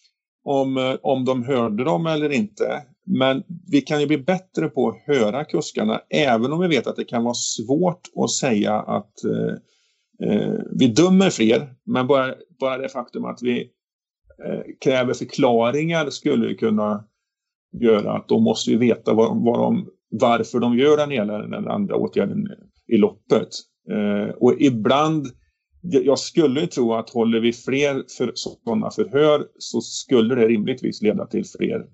Om de hörde dem eller inte. Men vi kan ju bli bättre på att höra kuskarna, även om vi vet att det kan vara svårt att säga att vi dömer fler. Men bara det faktum att kräver förklaringar skulle kunna göra att de måste ju veta varför de gör den ena eller den andra åtgärden i loppet. Och ibland, jag skulle tro att håller vi fler sådana förhör så skulle det rimligtvis leda till fler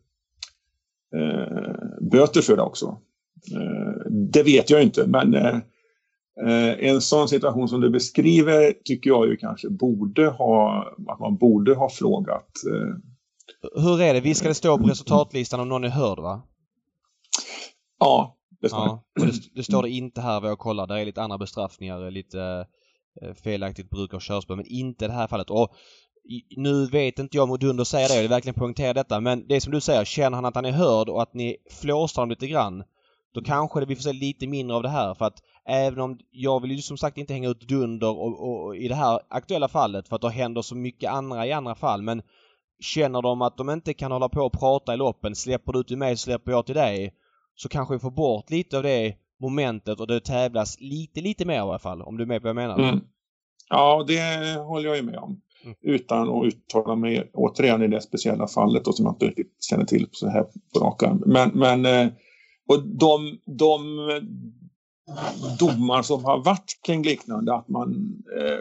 böter för det också. Det vet jag inte, men en sån situation som du beskriver tycker jag ju kanske att man borde ha frågat. Hur är det? Vi ska det stå på resultatlistan om någon är hörd, va? Ja, det står ja, det står det inte här vad jag kollar. Det är lite andra bestraffningar, lite felaktigt bruk av körspel, men inte i det här fallet. Och nu vet inte jag om Dunder säger det, jag vill verkligen poängtera detta, men det är som du säger, känner han att han är hörd och att ni flåsar dem lite grann, då kanske vi får se lite mindre av det här. För att även om jag vill ju som sagt inte hänga ut Dunder och i det här aktuella fallet, för att det händer så mycket andra i andra fall, men känner de att de inte kan hålla på och prata i loppen, släpper du till mig så släpper jag till dig, så kanske vi får bort lite av det momentet och det tävlas lite mer i alla fall, om du är med på vad jag menar. Mm. Ja, det håller jag ju med om. Utan att uttala mig återigen i det speciella fallet då, som jag inte riktigt känner till så här på rak arm. Men och de domar som har varit kring liknande, att man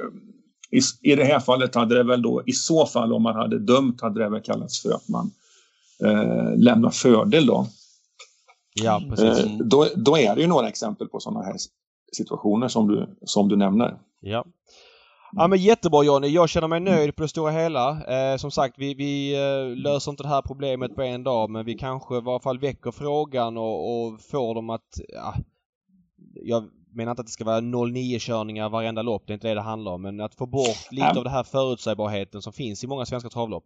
i det här fallet hade det väl då, i så fall om man hade dömt, hade det väl kallats för att man lämnar fördel då. Ja, precis. Då är det ju några exempel på sådana här situationer som du nämner. Ja. Ja, men jättebra Johnny. Jag känner mig nöjd på det stora hela. Som sagt, vi löser inte det här problemet på en dag, men vi kanske i alla fall väcker frågan och får dem att... Ja, jag menar inte att det ska vara 0-9-körningar varenda lopp, det är inte det handlar om, men att få bort lite av det här förutsägbarheten som finns i många svenska travlopp.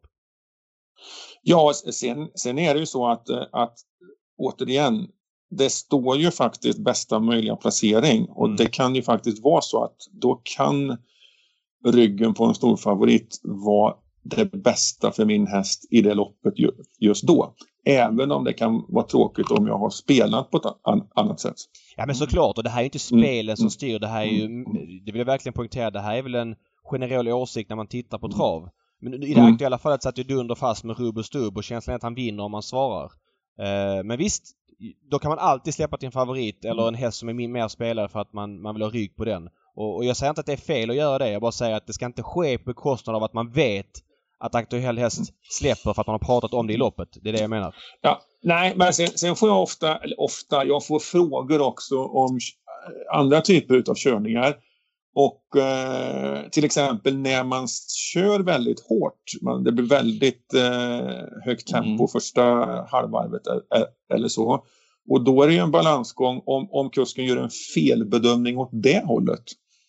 Ja, sen är det ju så att återigen, det står ju faktiskt bästa möjliga placering och det kan ju faktiskt vara så att då kan ryggen på en stor favorit vara det bästa för min häst i det loppet just då. Även om det kan vara tråkigt om jag har spelat på ett annat sätt. Ja, men såklart, och det här är inte spelen som styr, det här är ju, det vill jag verkligen poängtera, det här är väl en generell åsikt när man tittar på trav. Men i det aktuella fallet satt ju Dunder fast med rubb och stubb och känslan är att han vinner om man svarar. Men visst, då kan man alltid släppa till en favorit eller en häst som är mer spelare för att man vill ha rygg på den. Och jag säger inte att det är fel att göra det, jag bara säger att det ska inte ske på bekostnad av att man vet att aktuell häst släpper för att man har pratat om det i loppet. Det är det jag menar. Ja, nej, men sen får jag ofta jag får frågor också om andra typer av körningar. Och till exempel när man kör väldigt hårt, det blir väldigt högt tempo första halvvarvet eller så. Och då är det ju en balansgång om kusken gör en felbedömning åt det hållet.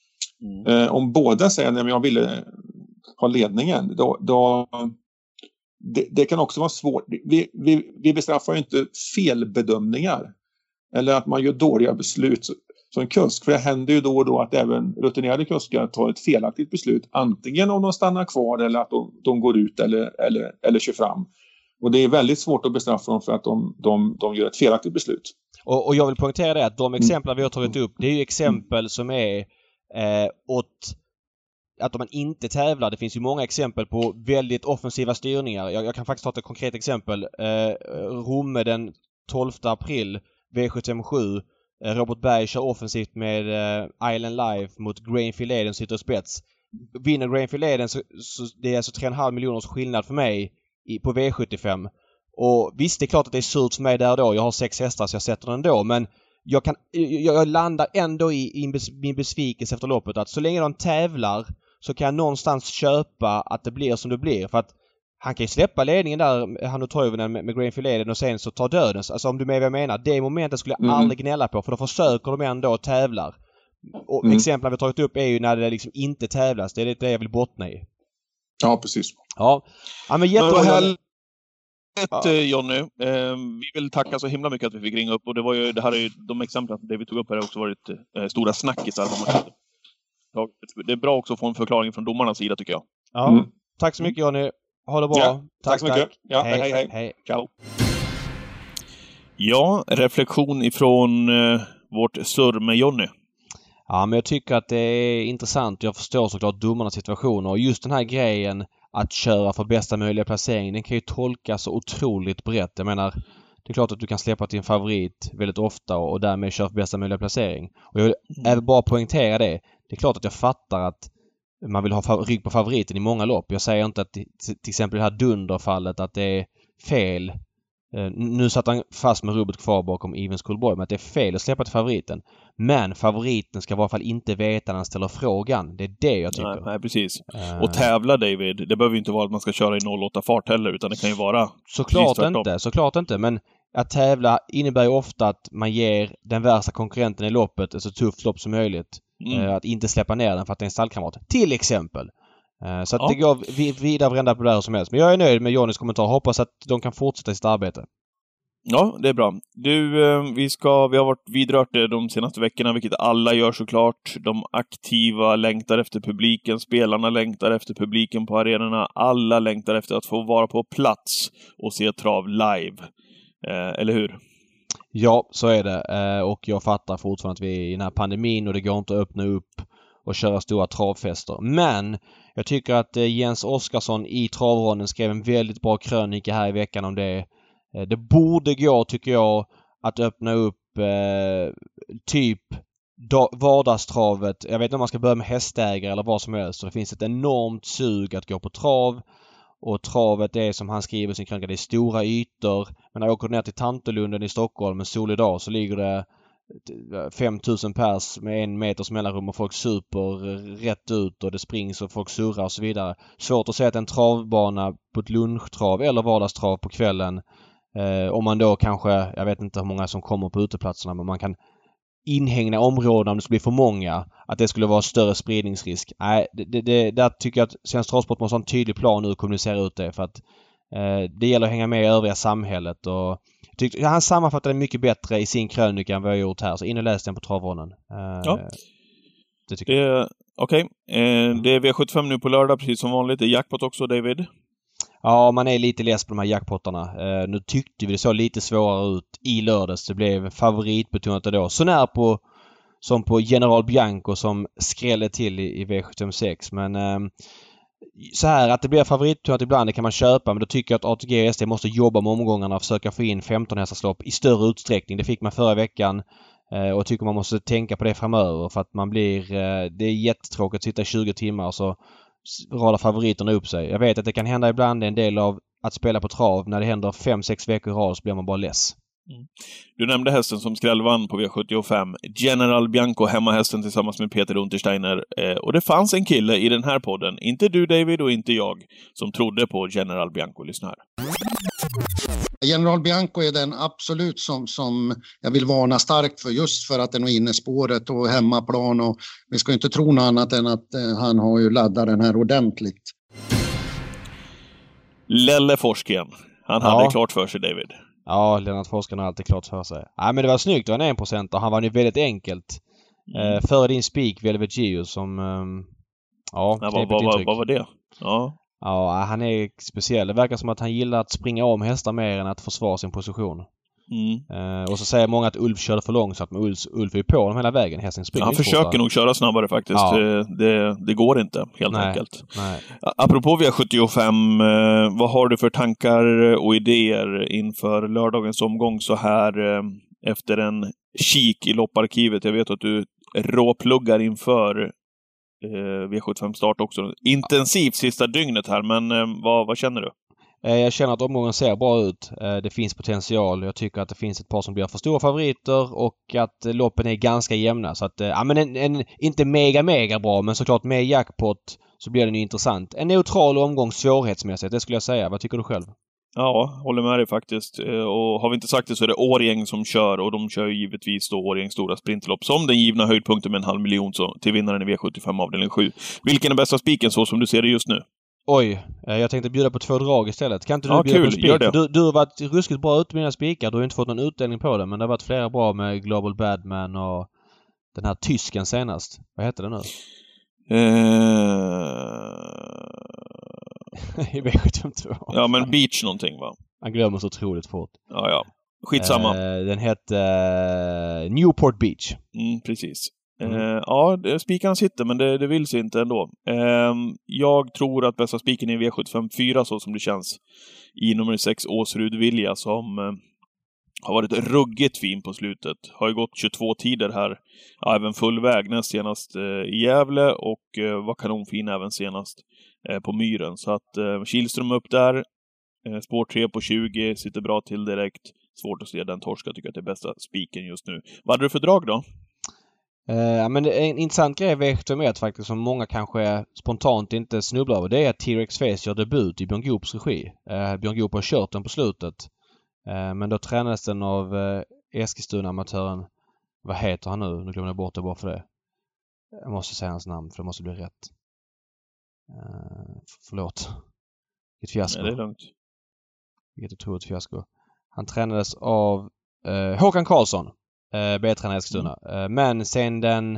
Om båda säger att jag ville ha ledningen, då det kan också vara svårt. Vi bestraffar ju inte felbedömningar eller att man gör dåliga beslut som kusk. För det händer ju då och då att även rutinerade kuskar tar ett felaktigt beslut. Antingen om de stannar kvar eller att de går ut eller kör fram. Och det är väldigt svårt att bestraffa dem för att de gör ett felaktigt beslut. Och jag vill poängtera det att de exempel vi har tagit upp, det är ju exempel som är åt att man inte tävlar. Det finns ju många exempel på väldigt offensiva styrningar. Jag kan faktiskt ta ett konkret exempel. Romme den 12 april, V757. Robert Berg kör offensivt med Island Life mot Grainfield Eden, sitter i spets. Vinner Grainfield Eden så det är alltså 3,5 miljoners skillnad för mig på V75. Och visst, det är klart att det är surt för mig där då. Jag har 6 hästar så jag sätter den då. Men jag landar ändå i min besvikelse efter loppet att så länge de tävlar så kan jag någonstans köpa att det blir som det blir. För att han kan ju släppa ledningen där, han och Toivonen med Grainfield Eden och sen så tar döden. Alltså om du med vad jag menar, det momentet skulle jag aldrig gnälla på, för då försöker de ändå och tävlar. Och exemplen vi har tagit upp är ju när det liksom inte tävlas. Det är det jag vill bottna i. Ja, precis. Ja men jättebra. Jonny, vi vill tacka så himla mycket att vi fick ringa upp, och det här är ju de exemplen det vi tog upp här har också varit stora snackisar. Det är bra också att få en förklaring från domarnas sida, tycker jag. Ja, tack så mycket Jonny. Ha det bra. Ja, tack så mycket. Ja, hej. Ciao. Ja, reflektion ifrån vårt surr med Jonny. Ja, men jag tycker att det är intressant. Jag förstår såklart domarnas situation och just den här grejen att köra för bästa möjliga placering, den kan ju tolkas så otroligt brett. Jag menar, det är klart att du kan släppa till en favorit väldigt ofta och därmed köra för bästa möjliga placering. Och jag vill även bara poängtera det. Det är klart att jag fattar att man vill ha rygg på favoriten i många lopp. Jag säger inte att till exempel det här dunderfallet att det är fel. Nu satt han fast med rubbet kvar bakom Even Schoolboy, men att det är fel att släppa till favoriten. Men favoriten ska i alla fall inte veta när han ställer frågan. Det är det jag tycker. Nej, precis. Och tävla, David, det behöver ju inte vara att man ska köra i 08 fart heller, utan det kan ju vara såklart inte. Men att tävla innebär ju ofta att man ger den värsta konkurrenten i loppet ett så tufft lopp som möjligt. Att inte släppa ner den för att det är en stallkamrat. Till exempel. Så att det går vidare vrända på det här som helst. Men jag är nöjd med Johnnys kommentar. Hoppas att de kan fortsätta sitt arbete. Ja, det är bra. Du, vi har varit vidrört det de senaste veckorna, vilket alla gör såklart. De aktiva längtar efter publiken, spelarna längtar efter publiken på arenorna. Alla längtar efter att få vara på plats och se trav live. Eller hur? Ja, så är det. Och jag fattar fortfarande att vi är i den här pandemin och det går inte att öppna upp och köra stora travfester. Men jag tycker att Jens Oskarsson i Travronden skrev en väldigt bra krönika här i veckan om det. Det borde gå, tycker jag, att öppna upp typ vardagstravet. Jag vet inte om man ska börja med hästägare eller vad som helst. Så det finns ett enormt sug att gå på trav. Och travet är, som han skriver i sin krönika, det är stora ytor. Men när jag åker ner till Tantelunden i Stockholm en solig dag så ligger det 5000 pers med 1 meters mellanrum och folk super rätt ut och det springs och folk surrar och så vidare. Svårt att säga att en travbana på ett lunchtrav eller vardagstrav på kvällen, om man då kanske, jag vet inte hur många som kommer på uteplatserna, men man kan inhägna områden om det skulle bli för många, att det skulle vara större spridningsrisk. Nej, där tycker jag att Svensk Travsport måste ha en tydlig plan nu och kommunicera ut det, för att det gäller att hänga med i övriga samhället. Och han sammanfattar det mycket bättre i sin krönika än vad jag gjort här, så in och läs den på Travronden. Det tycker jag. Okej. Det är V75 nu på lördag, precis som vanligt. Det är jackpot också, David. Ja, man är lite less på de här jackpottarna. Nu tyckte vi det såg lite svårare ut i lördags. Det blev favoritbetonat då. Så när som på General Bianco som skrällde till i V76. Men så här att det blir favoritbetonat ibland, det kan man köpa. Men då tycker jag att ATG och SD måste jobba med omgångarna och försöka få in 15-hästarslopp i större utsträckning. Det fick man förra veckan. Och jag tycker man måste tänka på det framöver. För att det är jättetråkigt att sitta i 20 timmar och så radar favoriterna upp sig. Jag vet att det kan hända ibland, det är en del av att spela på trav. När det händer 5-6 veckor i rad så blir man bara less. Du nämnde hästen som skrällvann på V75. General Bianco, hemmahästen tillsammans med Peter Untersteiner. Och det fanns en kille i den här podden, inte du David och inte jag, som trodde på General Bianco. Lyssna här. General Bianco är den absolut som jag vill varna starkt för, just för att den är inne i spåret och hemmaplan, och vi ska inte tro något annat än att han har ju laddat den här ordentligt. Lelle Forsgren, han hade klart för sig, David. Ja, Lennart Forsgren har alltid klart för sig. Nej, men det var snyggt, det var en 1% och han var ju väldigt enkelt. Före din spik, Velvet Geo, som vad var det? Ja, han är speciell. Det verkar som att han gillar att springa om hästar mer än att försvara sin position. Och så säger många att Ulf körde för långsamt, men Ulf är ju på dem hela vägen. Hästen springer. Han försöker nog köra snabbare faktiskt. Ja. Det går inte, helt enkelt. Nej. Apropå V75, vad har du för tankar och idéer inför lördagens omgång så här efter en kik i lopparkivet? Jag vet att du råpluggar inför V75-start också. Intensivt sista dygnet här, men vad känner du? Jag känner att omgången ser bra ut. Det finns potential. Jag tycker att det finns ett par som blir för stora favoriter och att loppen är ganska jämna. Så att, inte mega bra, men såklart med jackpot så blir den ju intressant. En neutral omgång svårighetsmässigt, det skulle jag säga. Vad tycker du själv? Ja, håller med dig faktiskt. Och har vi inte sagt det så är det Årjäng som kör, och de kör givetvis då Årjängs stora sprintlopp som den givna höjdpunkten med 500 000 till vinnaren i V75 avdelning 7. Vilken är bästa spiken så som du ser det just nu? Oj, jag tänkte bjuda på 2 drag istället. Kan inte du bjuda på en spik? Gör det. Du har varit ruskigt bra ut med mina spikar. Du har inte fått någon utdelning på det, men det har varit flera bra med Global Badman och den här tysken senast. Vad heter det nu? I V72. Ja, men Beach någonting, va? Han glömmer så otroligt fort. Ja. Skitsamma. Den hette Newport Beach. Precis. Ja, spikan sitter, men det vill sig inte ändå. Jag tror att bästa spiken är V75-4, så som det känns, i nummer 6 Åsrud Vilja, som har varit ruggigt fin på slutet. Har ju gått 22 tider här, även full väg näst senast i Gävle, och var kanonfin även senast på Myren. Så att Kihlström upp där, spår 3 på 20, sitter bra till direkt. Svårt att se den torska, tycker att det är bästa spiken just nu. Vad hade du för drag då? Men en intressant grej vid V71 faktiskt, som många kanske spontant inte snubblar över, det är att T-Rex Face gör debut i Björn Goops regi. Björn Goop har kört den på slutet. Men då tränades den av Eskilstuna-amatören. Vad heter han nu? Nu glömde jag bort det bara för det. Jag måste säga hans namn för det måste bli rätt. Förlåt. Vilket fiasko. Nej, det är lugnt. Vilket otroligt fiasko. Han tränades av Håkan Karlsson. B-tränare i Eskilstuna. Men sen den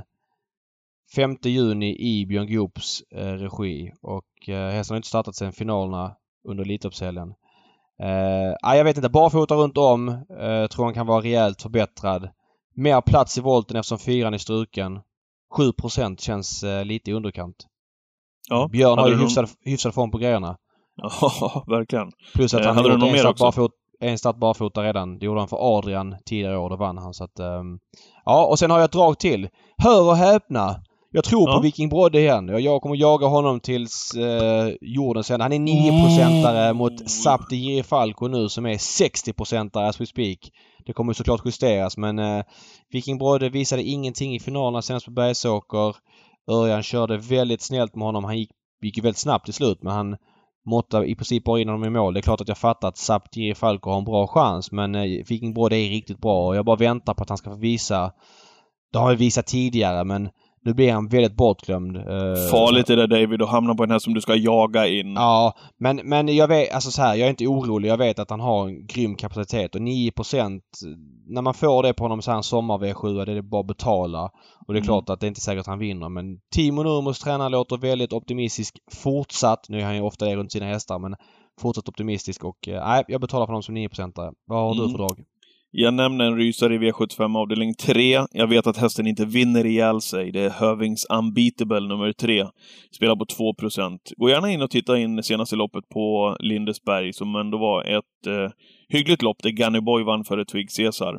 5 juni i Björn Goops regi. Och hästen har inte startat sen finalerna under Elitloppshelgen. Jag vet inte, barfota runt om. Tror han kan vara rejält förbättrad. Mer plats i volten eftersom 4 är struken. 7% känns lite i underkant. Ja, Björn har ju hyfsad form på grejerna. Ja, verkligen. Plus att han har gjort en start barfota redan. Det gjorde han för Adrian tidigare år. Då vann han. Så att, ja, och sen har jag ett drag till. Hör och häpna. Jag tror på Viking Brodde igen. Jag kommer jaga honom tills jorden sen. Han är 9% mot Sapti Girifalco nu som är 60% as we speak. Det kommer såklart justeras, men Viking Brodde visade ingenting i finalerna senast på Bergsåker. Örjan körde väldigt snällt med honom. Han gick ju väldigt snabbt i slut, men han måttade i princip bara in honom i mål. Det är klart att jag fattar att Sapti Girifalco har en bra chans, men Viking Brodde är riktigt bra och jag bara väntar på att han ska få visa. Det har han visat tidigare, men nu blir han väldigt bortglömd. Farligt är det, David, att hamna på den här som du ska jaga in. Ja, men jag vet, alltså så här, jag är inte orolig. Jag vet att han har en grym kapacitet. Och 9%, när man får det på honom så här en sommar V7, det är bara att betala. Och det är klart att det är inte säkert att han vinner. Men Timo Nurmos tränare låter väldigt optimistisk fortsatt. Nu är han ju ofta det runt sina hästar, men fortsatt optimistisk. Och jag betalar för honom som 9%. Vad har du för drag? Jag nämner en rysare i V75 avdelning 3. Jag vet att hästen inte vinner ihjäl sig. Det är Hövings Unbeatable nummer 3. Spelar på 2%. Gå gärna in och titta in senaste loppet på Lindesberg, som ändå var ett hyggligt lopp där Gunny Boy vann före Twig Caesar.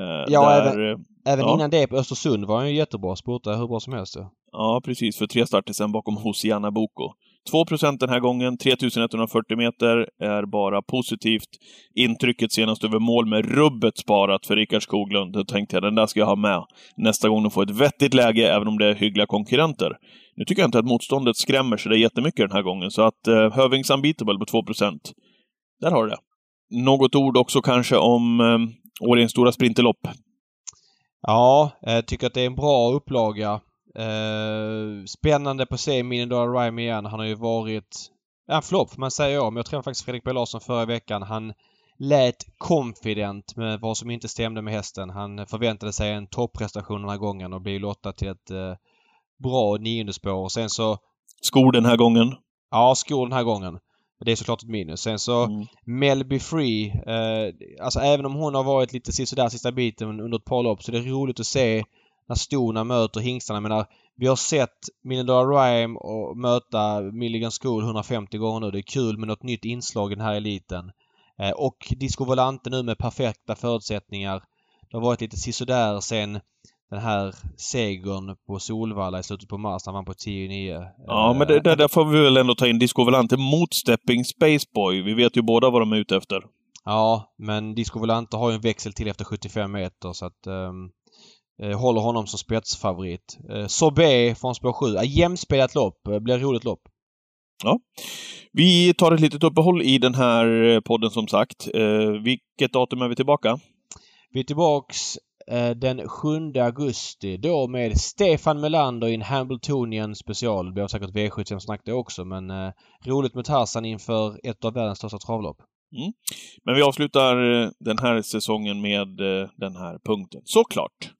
Även innan det på Östersund var han ju jättebra. Sportade hur bra som helst. Ja, precis. För 3 starter sen bakom Hosianna Boko. 2% den här gången, 3140 meter, är bara positivt. Intrycket senast över mål med rubbet sparat för Rickard Skoglund. Då tänkte jag, den där ska jag ha med nästa gång de får ett vettigt läge, även om det är hyggliga konkurrenter. Nu tycker jag inte att motståndet skrämmer sig det jättemycket den här gången, så att Hövings Unbeatable på 2%. Där har du det. Något ord också kanske om Årjängs stora sprinterlopp. Ja, jag tycker att det är en bra upplaga. Spännande på att se Million Dollar Rhyme igen. Han har ju varit en flopp, man säger om. Jag tror faktiskt Fredrik B. Larsson förra veckan. Han lät confident med vad som inte stämde med hästen. Han förväntade sig en topprestation den här gången och blev lottad till ett bra 9:e spår. Och sen så... Skor den här gången. Ja, skor den här gången. Det är såklart ett minus. Sen så Melby Free. Alltså även om hon har varit lite sådär sista biten under ett par lopp, så det är roligt att se när stona möter hingstarna. Jag menar, vi har sett Million Dollar Rhyme och möta Milligan School 150 gånger nu. Det är kul med något nytt inslag i den här eliten. Och Disco Volante nu med perfekta förutsättningar. Det har varit lite sisådär sen den här segern på Solvalla i slutet på mars. Han vann på 10-9. Ja, men där får vi väl ändå ta in Disco Volante mot Stepping Space Boy. Vi vet ju båda vad de är ute efter. Ja, men Disco Volante har ju en växel till efter 75 meter, så att... håller honom som spetsfavorit. Sobé från spår 7. Jämspelat lopp. Blir roligt lopp. Ja. Vi tar ett litet uppehåll i den här podden som sagt. Vilket datum är vi tillbaka? Vi är tillbaks den 7 augusti. Då med Stefan Melander i en Hambletonian special. Det blir säkert V75-snack det också. Men roligt med Tarzan inför ett av världens största travlopp. Men vi avslutar den här säsongen med den här punkten. Såklart!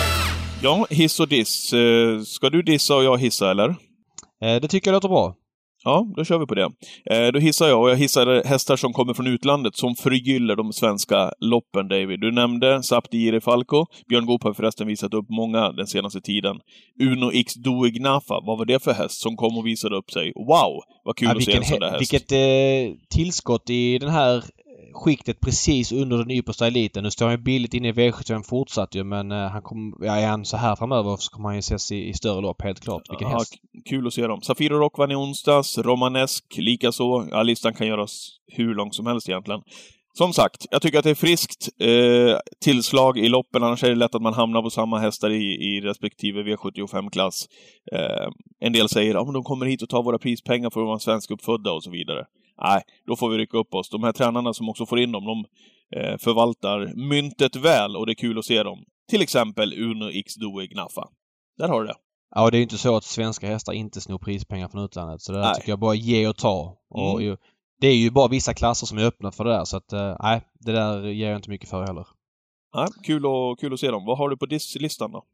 Ja, hiss och diss. Ska du dissa och jag hissa, eller? Det tycker jag låter bra. Ja, då kör vi på det. Då hissar jag, och jag hissar hästar som kommer från utlandet som förgyller de svenska loppen, David. Du nämnde Sapti Falco. Björn Goop har förresten visat upp många den senaste tiden. Uno X Doignafa, vad var det för häst som kom och visade upp sig? Wow, vad kul att se en sån där häst. Vilket tillskott i den här skiktet precis under den yppersta eliten. Nu står han ju billigt inne i V75 fortsatt ju, men han är han så här framöver så kommer han ju ses i större lopp, helt klart. Vilken häst. Kul att se dem. Safiro Rock vann i onsdags, Romanesk likaså. Ja, listan kan göras hur lång som helst egentligen. Som sagt, jag tycker att det är friskt tillslag i loppen, annars är det lätt att man hamnar på samma hästar i respektive V75-klass. En del säger att de kommer hit och tar våra prispengar för att vara svensk uppfödda och så vidare. Nej, då får vi rycka upp oss. De här tränarna som också får in dem, de förvaltar myntet väl och det är kul att se dem. Till exempel Uno X Doignafa. Där har du det. Ja, och det är ju inte så att svenska hästar inte snor prispengar från utlandet. Så det där tycker jag bara ge och ta. Och det är ju bara vissa klasser som är öppna för det där. Så att, nej, det där ger jag inte mycket för heller. Ja, kul att se dem. Vad har du på listan då?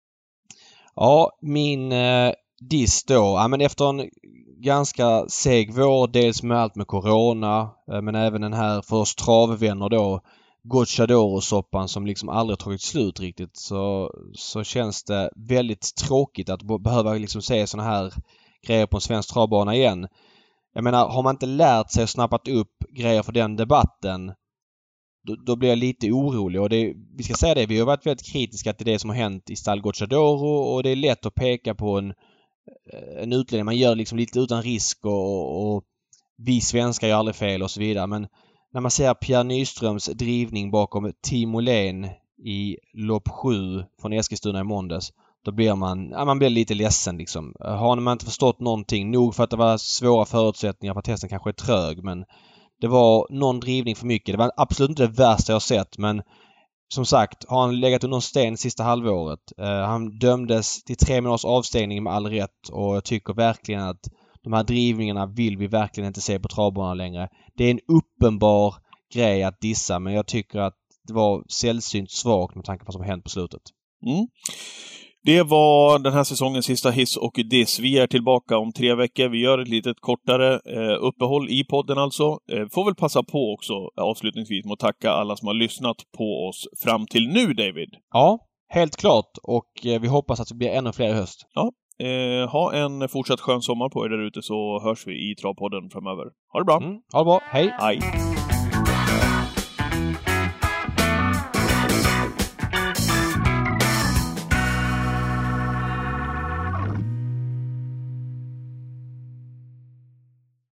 Ja, min diss då. Ja, men efter en ganska seg vår, dels med allt med corona, men även den här för oss travvänner då, Gocciadoro-soppan som liksom aldrig tagit slut riktigt, så känns det väldigt tråkigt att behöva liksom se såna här grejer på en svensk travbana igen. Jag menar, har man inte lärt sig och snappat upp grejer för den debatten, då blir jag lite orolig. Och vi ska säga det, vi har varit väldigt kritiska till det som har hänt i stall Gocciadoro, och det är lätt att peka på en utlänning. Man gör liksom lite utan risk och vi svenskar gör aldrig fel och så vidare. Men när man ser Pierre Nyströms drivning bakom Team Åhlén i lopp 7 från Eskilstuna i måndags, då blir man blir lite ledsen liksom. Har man inte förstått någonting, nog för att det var svåra förutsättningar för att hästen kanske är trög, men det var någon drivning för mycket. Det var absolut inte det värsta jag sett, men som sagt, har han legat under en sten sista halvåret. Han dömdes till 3 minuters avstängning med all rätt, och jag tycker verkligen att de här drivningarna vill vi verkligen inte se på travbanan längre. Det är en uppenbar grej att dissa, men jag tycker att det var sällsynt svagt med tanke på vad som har hänt på slutet. Det var den här säsongens sista hiss och diss. Vi är tillbaka om 3 veckor. Vi gör ett litet kortare uppehåll i podden alltså. Får väl passa på också avslutningsvis med att tacka alla som har lyssnat på oss fram till nu, David. Ja, helt klart. Och vi hoppas att det blir ännu fler i höst. Ja, ha en fortsatt skön sommar på er där ute, så hörs vi i Travpodden framöver. Ha det bra. Ha det bra. Hej. Hej.